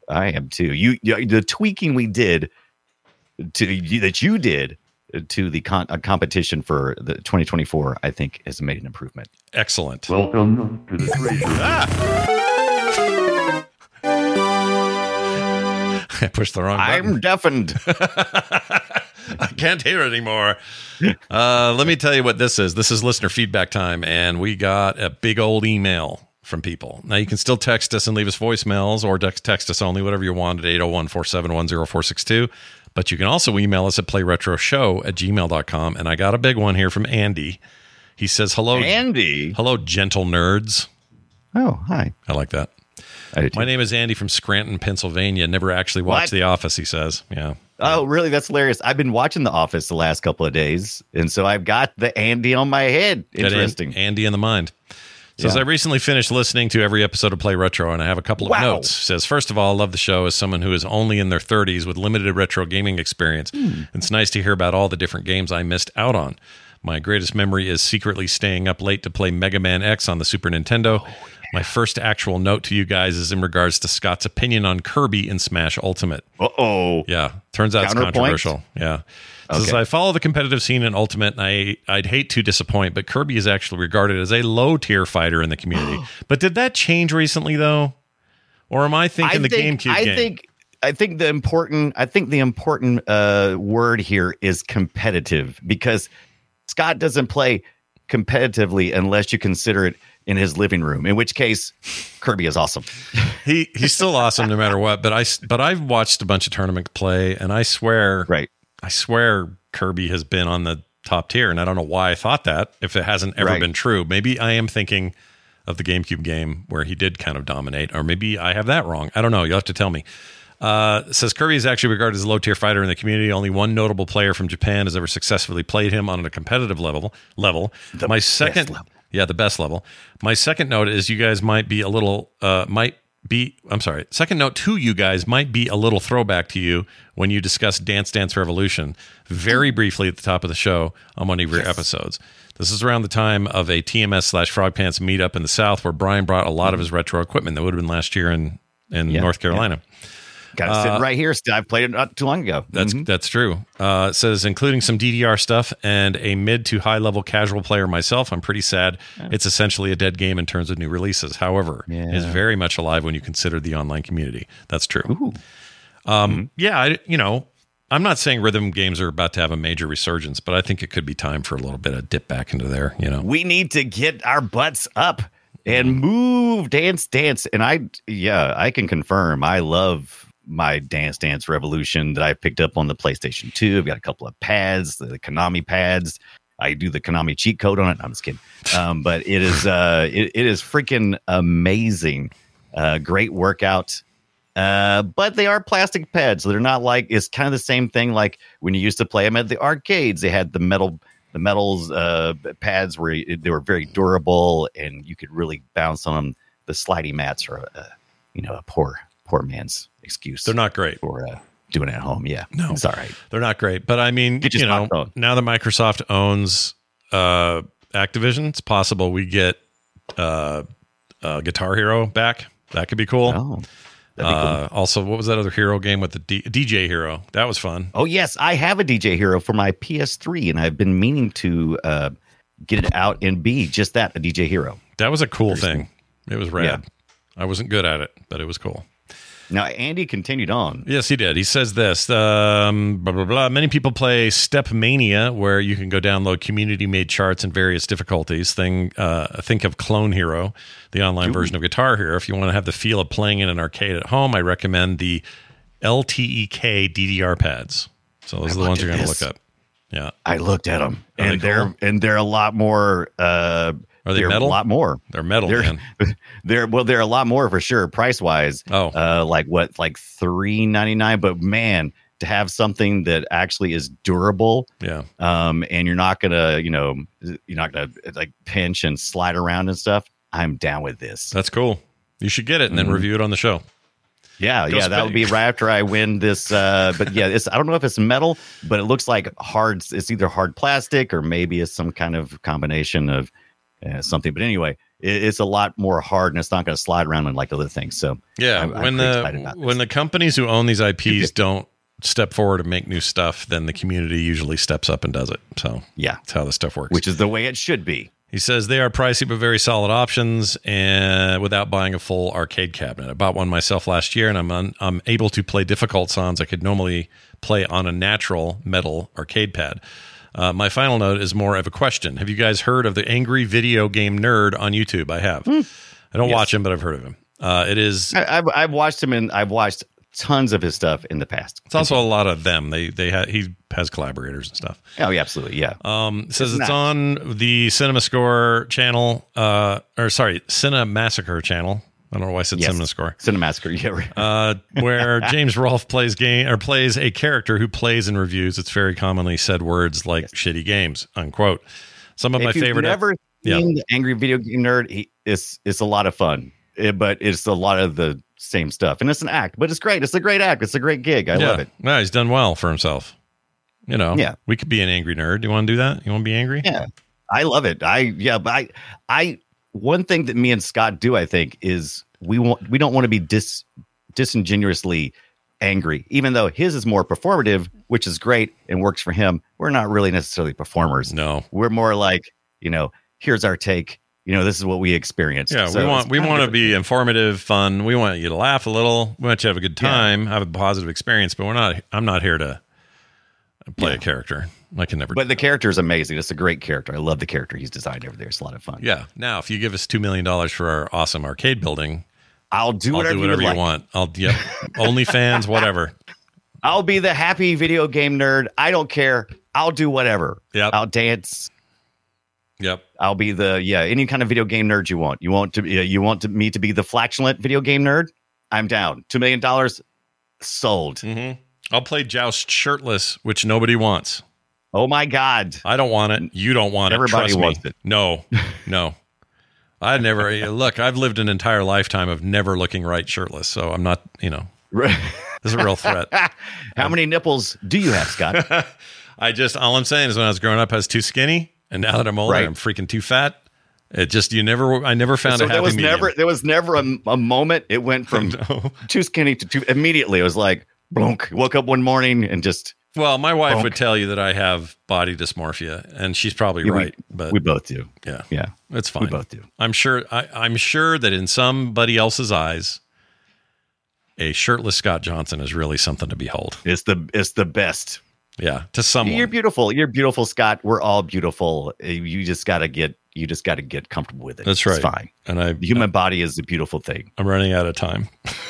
I am too. The tweaking we did to the competition for the 2024, I think, has made an improvement. Excellent. Welcome to the treasure. I pushed the wrong button. I'm deafened. I can't hear anymore. Let me tell you what this is. This is listener feedback time, and we got a big old email from people. Now, you can still text us and leave us voicemails, or text us only, whatever you want, at 801-471-0462. But you can also email us at playretroshow@gmail.com. And I got a big one here from Andy. He says, hello, Andy. Hello, gentle nerds. Oh, hi. I like that. I do too. My name is Andy from Scranton, Pennsylvania. Never actually watched The Office, he says. Yeah. Oh, really? That's hilarious. I've been watching The Office the last couple of days, and so I've got the Andy on my head. Interesting. Andy in the mind. Says, I recently finished listening to every episode of Play Retro, and I have a couple of notes. Says, first of all, I love the show as someone who is only in their 30s with limited retro gaming experience. It's nice to hear about all the different games I missed out on. My greatest memory is secretly staying up late to play Mega Man X on the Super Nintendo. My first actual note to you guys is in regards to Scott's opinion on Kirby in Smash Ultimate. Uh-oh. Yeah, turns out it's controversial. Yeah. Says, Okay. I follow the competitive scene in Ultimate, and I'd hate to disappoint, but Kirby is actually regarded as a low-tier fighter in the community. But did that change recently, though? Or am I thinking GameCube game? I think the important word here is competitive, because Scott doesn't play competitively unless you consider it in his living room, in which case Kirby is awesome. He's still awesome no matter what, but I've watched a bunch of tournament play, and I swear Kirby has been on the top tier, and I don't know why I thought that, if it hasn't ever been true. Maybe I am thinking of the GameCube game where he did kind of dominate, or maybe I have that wrong. I don't know. You'll have to tell me. It says Kirby is actually regarded as a low-tier fighter in the community. Only one notable player from Japan has ever successfully played him on a competitive level. The best level. My second note is you guys might be a little second note to you guys might be a little throwback to you when you discuss Dance Dance Revolution very briefly at the top of the show on one of your episodes. This is around the time of a TMS/Frog Pants meetup in the South where Brian brought a lot of his retro equipment. That would have been last year in North Carolina. Got it sitting right here. I played it not too long ago. That's true. It says, including some DDR stuff and a mid to high level casual player myself, I'm pretty sad. It's essentially a dead game in terms of new releases. However, it is very much alive when you consider the online community. That's true. I'm not saying rhythm games are about to have a major resurgence, but I think it could be time for a little bit of dip back into there. We need to get our butts up and move, dance. And I can confirm I love my Dance Dance Revolution that I picked up on the PlayStation 2. I've got a couple of pads, the Konami pads. I do the Konami cheat code on it. I'm just kidding. But it is freaking amazing. Great workout. But they are plastic pads, so they're not like, it's kind of the same thing like when you used to play them at the arcades. They had the metals pads where they were very durable and you could really bounce on them. The slidey mats are a poor man's excuse. They're not great for doing it at home. Yeah, no, it's all right. They're not great, but I mean, now that Microsoft owns Activision, it's possible we get Guitar Hero back. That could be cool. Oh, that'd be cool. Also, what was that other Hero game with the DJ Hero? That was fun. Oh yes, I have a DJ Hero for my PS3, and I've been meaning to get it out and be just that, a DJ Hero. That was a cool thing. It was rad. Yeah. I wasn't good at it, but it was cool. Now, Andy continued on. Yes, he did. He says this, blah, blah, blah. Many people play Step Mania, where you can go download community-made charts in various difficulties. Think of Clone Hero, the online version of Guitar Hero. If you want to have the feel of playing in an arcade at home, I recommend the LTEK DDR pads. So those are the ones you're going to look up. Yeah, I looked at them, they're a lot more. Are they metal? A lot more. They're metal, man. They're a lot more for sure, price wise. Oh, like $3.99. But man, to have something that actually is durable, and you're not gonna like pinch and slide around and stuff. I'm down with this. That's cool. You should get it and then review it on the show. Yeah, that would be right after I win this. But yeah, I don't know if it's metal, but it looks like it's either hard plastic or maybe it's some kind of combination of something. But anyway, it's a lot more hard, and it's not going to slide around like other things. So yeah, I'm pretty excited about this. when the companies who own these IPs don't step forward and make new stuff, then the community usually steps up and does it. So yeah, that's how this stuff works. Which is the way it should be. He says they are pricey but very solid options, and without buying a full arcade cabinet. I bought one myself last year, and I'm able to play difficult songs I could normally play on a natural metal arcade pad. My final note is more of a question. Have you guys heard of the Angry Video Game Nerd on YouTube? I have. I don't watch him, but I've heard of him. It is. I've watched him, and I've watched tons of his stuff in the past. It's also a lot of them. He has collaborators and stuff. Oh, yeah, absolutely, yeah. It says it's on the CinemaScore channel, Cinemassacre channel. I don't know why I said CinemaScore. Cinemassacre, yeah. Where James Rolfe plays a character who plays and reviews. It's very commonly said words like "shitty games," unquote. Some of my favorite. If you've never seen the Angry Video Game Nerd, it's a lot of fun, but it's a lot of the same stuff, and it's an act, but it's great. It's a great act. It's a great gig. I love it. Yeah, he's done well for himself. Yeah, we could be an angry nerd. Do you want to do that? You want to be angry? Yeah, I love it. But one thing that me and Scott do, I think, is we don't want to be disingenuously angry, even though his is more performative, which is great and works for him. We're not really necessarily performers. No, we're more like, here's our take. This is what we experienced. Yeah, so we want to be informative, fun. We want you to laugh a little. We want you to have a good time, have a positive experience. But I'm not here to play a character. I can never. But the character is amazing. It's a great character. I love the character he's designed over there. It's a lot of fun. Yeah. Now, if you give us $2 million for our awesome arcade building, I'll do whatever you want. OnlyFans, whatever. I'll be the happy video game nerd. I don't care. I'll do whatever. Yep. I'll dance. Yep. I'll be any kind of video game nerd you want. You want me to be the flatulent video game nerd? I'm down. $2 million sold. Mm-hmm. I'll play Joust shirtless, which nobody wants. Oh my God. I don't want it. You don't want Everybody it. Trust wants me. it. No. I've lived an entire lifetime of never looking right shirtless. So I'm not, this is a real threat. How many nipples do you have, Scott? All I'm saying is when I was growing up, I was too skinny. And now that I'm older, I'm freaking too fat. It just, I never found a happy medium. There was never a moment. It went from too skinny to too, immediately. It was like, blunk. Woke up one morning and just. Well, my wife would tell you that I have body dysmorphia, and she's probably right. But we both do. Yeah, it's fine. We both do. I'm sure that in somebody else's eyes, a shirtless Scott Johnson is really something to behold. It's the best. Yeah, to someone. You're beautiful. You're beautiful, Scott. We're all beautiful. You just gotta get comfortable with it. That's right. It's fine. And the human body is a beautiful thing. I'm running out of time.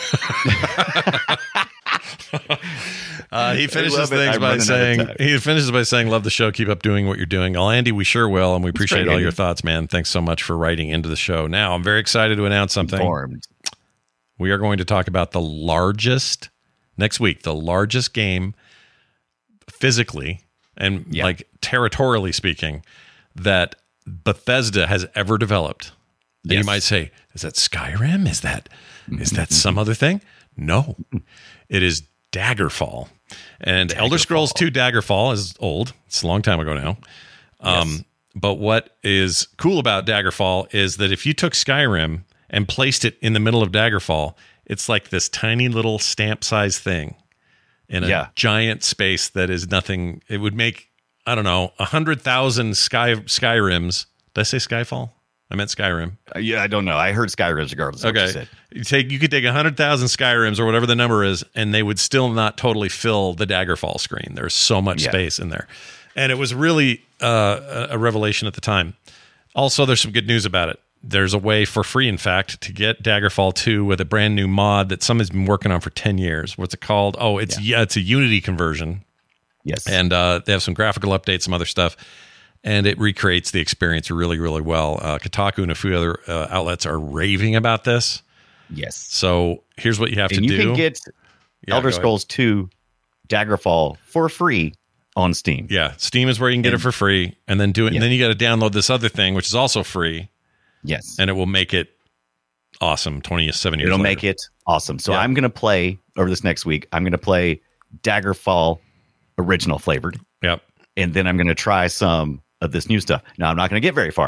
He finishes by saying, love the show. Keep up doing what you're doing. Well, Andy, we sure will. And we appreciate all your thoughts, man. Thanks so much for writing into the show. Now, I'm very excited to announce something. Informed. We are going to talk about next week, the largest game physically and like territorially speaking that Bethesda has ever developed. And you might say, is that Skyrim? Is that some other thing? No, it is Daggerfall. And Elder Scrolls 2 Daggerfall is old. It's a long time ago now. But what is cool about Daggerfall is that if you took Skyrim and placed it in the middle of Daggerfall, it's like this tiny little stamp-sized thing in a giant space that is nothing. It would make, 100,000 Skyrims. Did I say Skyfall? I meant Skyrim. I don't know. I heard Skyrims regardless of what you said. You could take 100,000 Skyrims or whatever the number is, and they would still not totally fill the Daggerfall screen. There's so much space in there. And it was really a revelation at the time. Also, there's some good news about it. There's a way for free, in fact, to get Daggerfall 2 with a brand new mod that someone's been working on for 10 years. What's it called? Oh, it's a Unity conversion. Yes. And they have some graphical updates, some other stuff. And it recreates the experience really, really well. Kotaku and a few other outlets are raving about this. Yes. So here's what you have to do. You can get Elder Scrolls 2 Daggerfall for free on Steam. Yeah. Steam is where you can get it for free and then do it. And then you got to download this other thing, which is also free. Yes. And it will make it awesome 27 years later. It'll make it awesome. So I'm going to play over this next week. I'm going to play Daggerfall original flavored. Yep. And then I'm going to try some of this new stuff. Now, I'm not going to get very far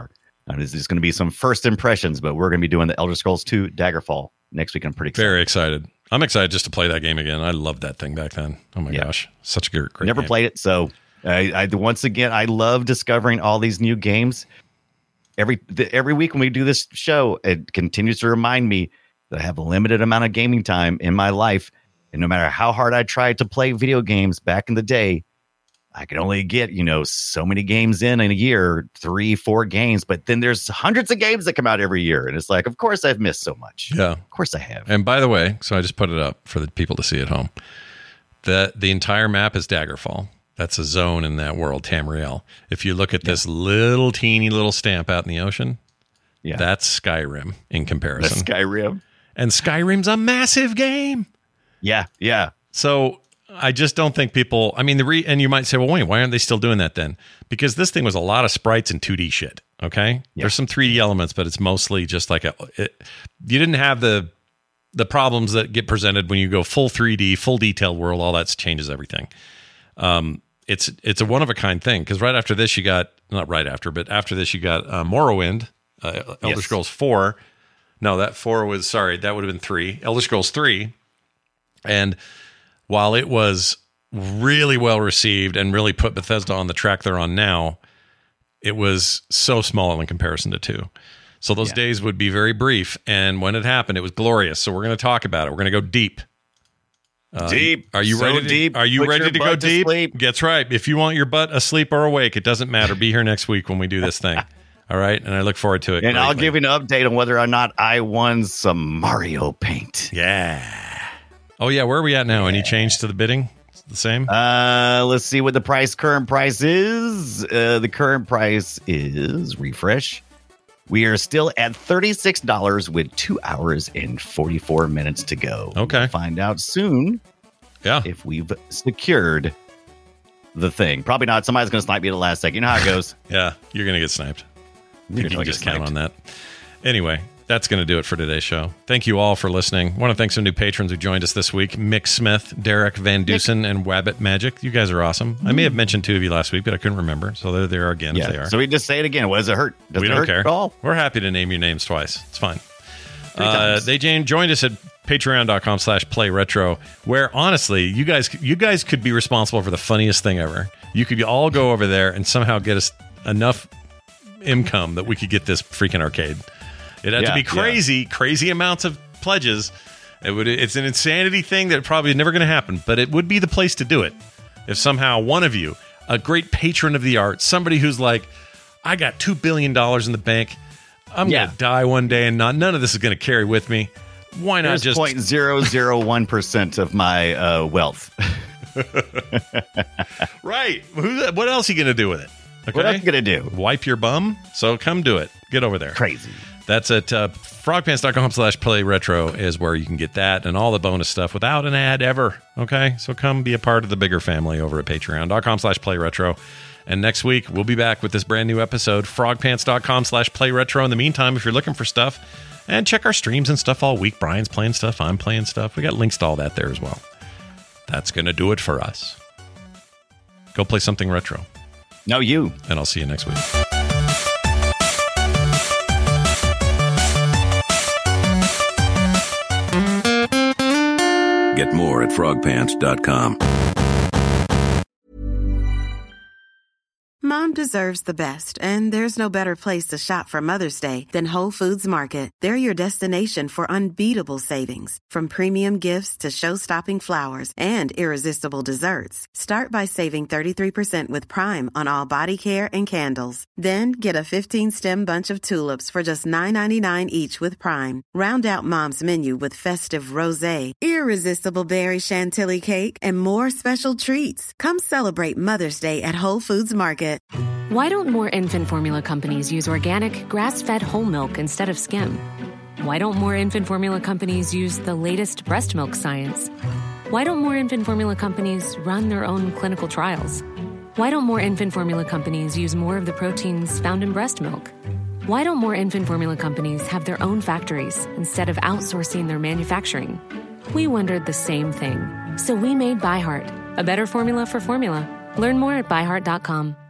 This is going to be some first impressions, but we're going to be doing the Elder Scrolls 2 Daggerfall next week. I'm pretty excited. Very excited. I'm excited just to play that game again. I loved that thing back then. Oh my gosh. Such a great Never game. played it. So once again, I love discovering all these new games. Every week when we do this show, it continues to remind me that I have a limited amount of gaming time in my life. And no matter how hard I tried to play video games back in the day, I could only get, so many games in a year, 3-4 games. But then there's hundreds of games that come out every year. And it's like, of course I've missed so much. Yeah. Of course I have. And by the way, so I just put it up for the people to see at home. The entire map is Daggerfall. That's a zone in that world, Tamriel. If you look at this little teeny little stamp out in the ocean, that's Skyrim in comparison. That's Skyrim. And Skyrim's a massive game. Yeah, yeah. So I just don't think people, and you might say, well, wait, why aren't they still doing that then? Because this thing was a lot of sprites and 2D shit, okay? Yeah. There's some 3D elements, but it's mostly just like you didn't have the problems that get presented when you go full 3D, full detailed world. All that changes everything. It's a one-of-a-kind thing, because right after this you got, not right after, but after this you got Morrowind, Elder Scrolls 4. No, that 4 was, sorry, that would have been 3. Elder Scrolls 3. And while it was really well received and really put Bethesda on the track they're on now, it was so small in comparison to 2. So those days would be very brief. And when it happened, it was glorious. So we're going to talk about it. We're going to go deep. Deep. Are you ready? Deep. Are you ready to go deep? Sleep. That's right. If you want your butt asleep or awake, it doesn't matter. Be here next week when we do this thing. All right. And I look forward to it. And I'll give you an update on whether or not I won some Mario Paint. Yeah. Oh, yeah. Where are we at now? Any change to the bidding? It's the same? Let's see what the current price is. The current price is, refresh. We are still at $36 with 2 hours and 44 minutes to go. Okay. We'll find out soon if we've secured the thing. Probably not. Somebody's going to snipe me at the last second. You know how it goes. Yeah, you're going to get sniped. You can just count on that. Anyway, that's going to do it for today's show. Thank you all for listening. I want to thank some new patrons who joined us this week. Mick Smith, Derek Van Dusen, and Wabbit Magic. You guys are awesome. I may have mentioned 2 of you last week, but I couldn't remember. So there they are again if they are. So we just say it again. What does it hurt? We don't care. At all? We're happy to name your names twice. It's fine. They joined us at patreon.com/playretro, where honestly, you guys could be responsible for the funniest thing ever. You could all go over there and somehow get us enough income that we could get this freaking arcade. It'd have to be crazy amounts of pledges. It's an insanity thing that probably never going to happen, but it would be the place to do it. If somehow one of you, a great patron of the art, somebody who's like, I got $2 billion in the bank, I'm going to die one day and none of this is going to carry with me. Why not just 0.001% of my wealth? Right. What else are you going to do with it? Okay? What else are you going to do? Wipe your bum? So come do it. Get over there. Crazy. That's at frogpants.com/playretro is where you can get that and all the bonus stuff without an ad ever. Okay? So come be a part of the bigger family over at patreon.com/playretro. And next week, we'll be back with this brand new episode, frogpants.com/playretro. In the meantime, if you're looking for stuff, and check our streams and stuff all week. Brian's playing stuff. I'm playing stuff. We got links to all that there as well. That's going to do it for us. Go play something retro. No, you. And I'll see you next week. Get more at frogpants.com. Mom deserves the best, and there's no better place to shop for Mother's Day than Whole Foods Market. They're your destination for unbeatable savings, from premium gifts to show-stopping flowers and irresistible desserts. Start by saving 33% with Prime on all body care and candles. Then get a 15-stem bunch of tulips for just $9.99 each with Prime. Round out Mom's menu with festive rosé, irresistible berry chantilly cake, and more special treats. Come celebrate Mother's Day at Whole Foods Market. Why don't more infant formula companies use organic, grass-fed whole milk instead of skim? Why don't more infant formula companies use the latest breast milk science? Why don't more infant formula companies run their own clinical trials? Why don't more infant formula companies use more of the proteins found in breast milk? Why don't more infant formula companies have their own factories instead of outsourcing their manufacturing? We wondered the same thing. So we made ByHeart, a better formula for formula. Learn more at byheart.com.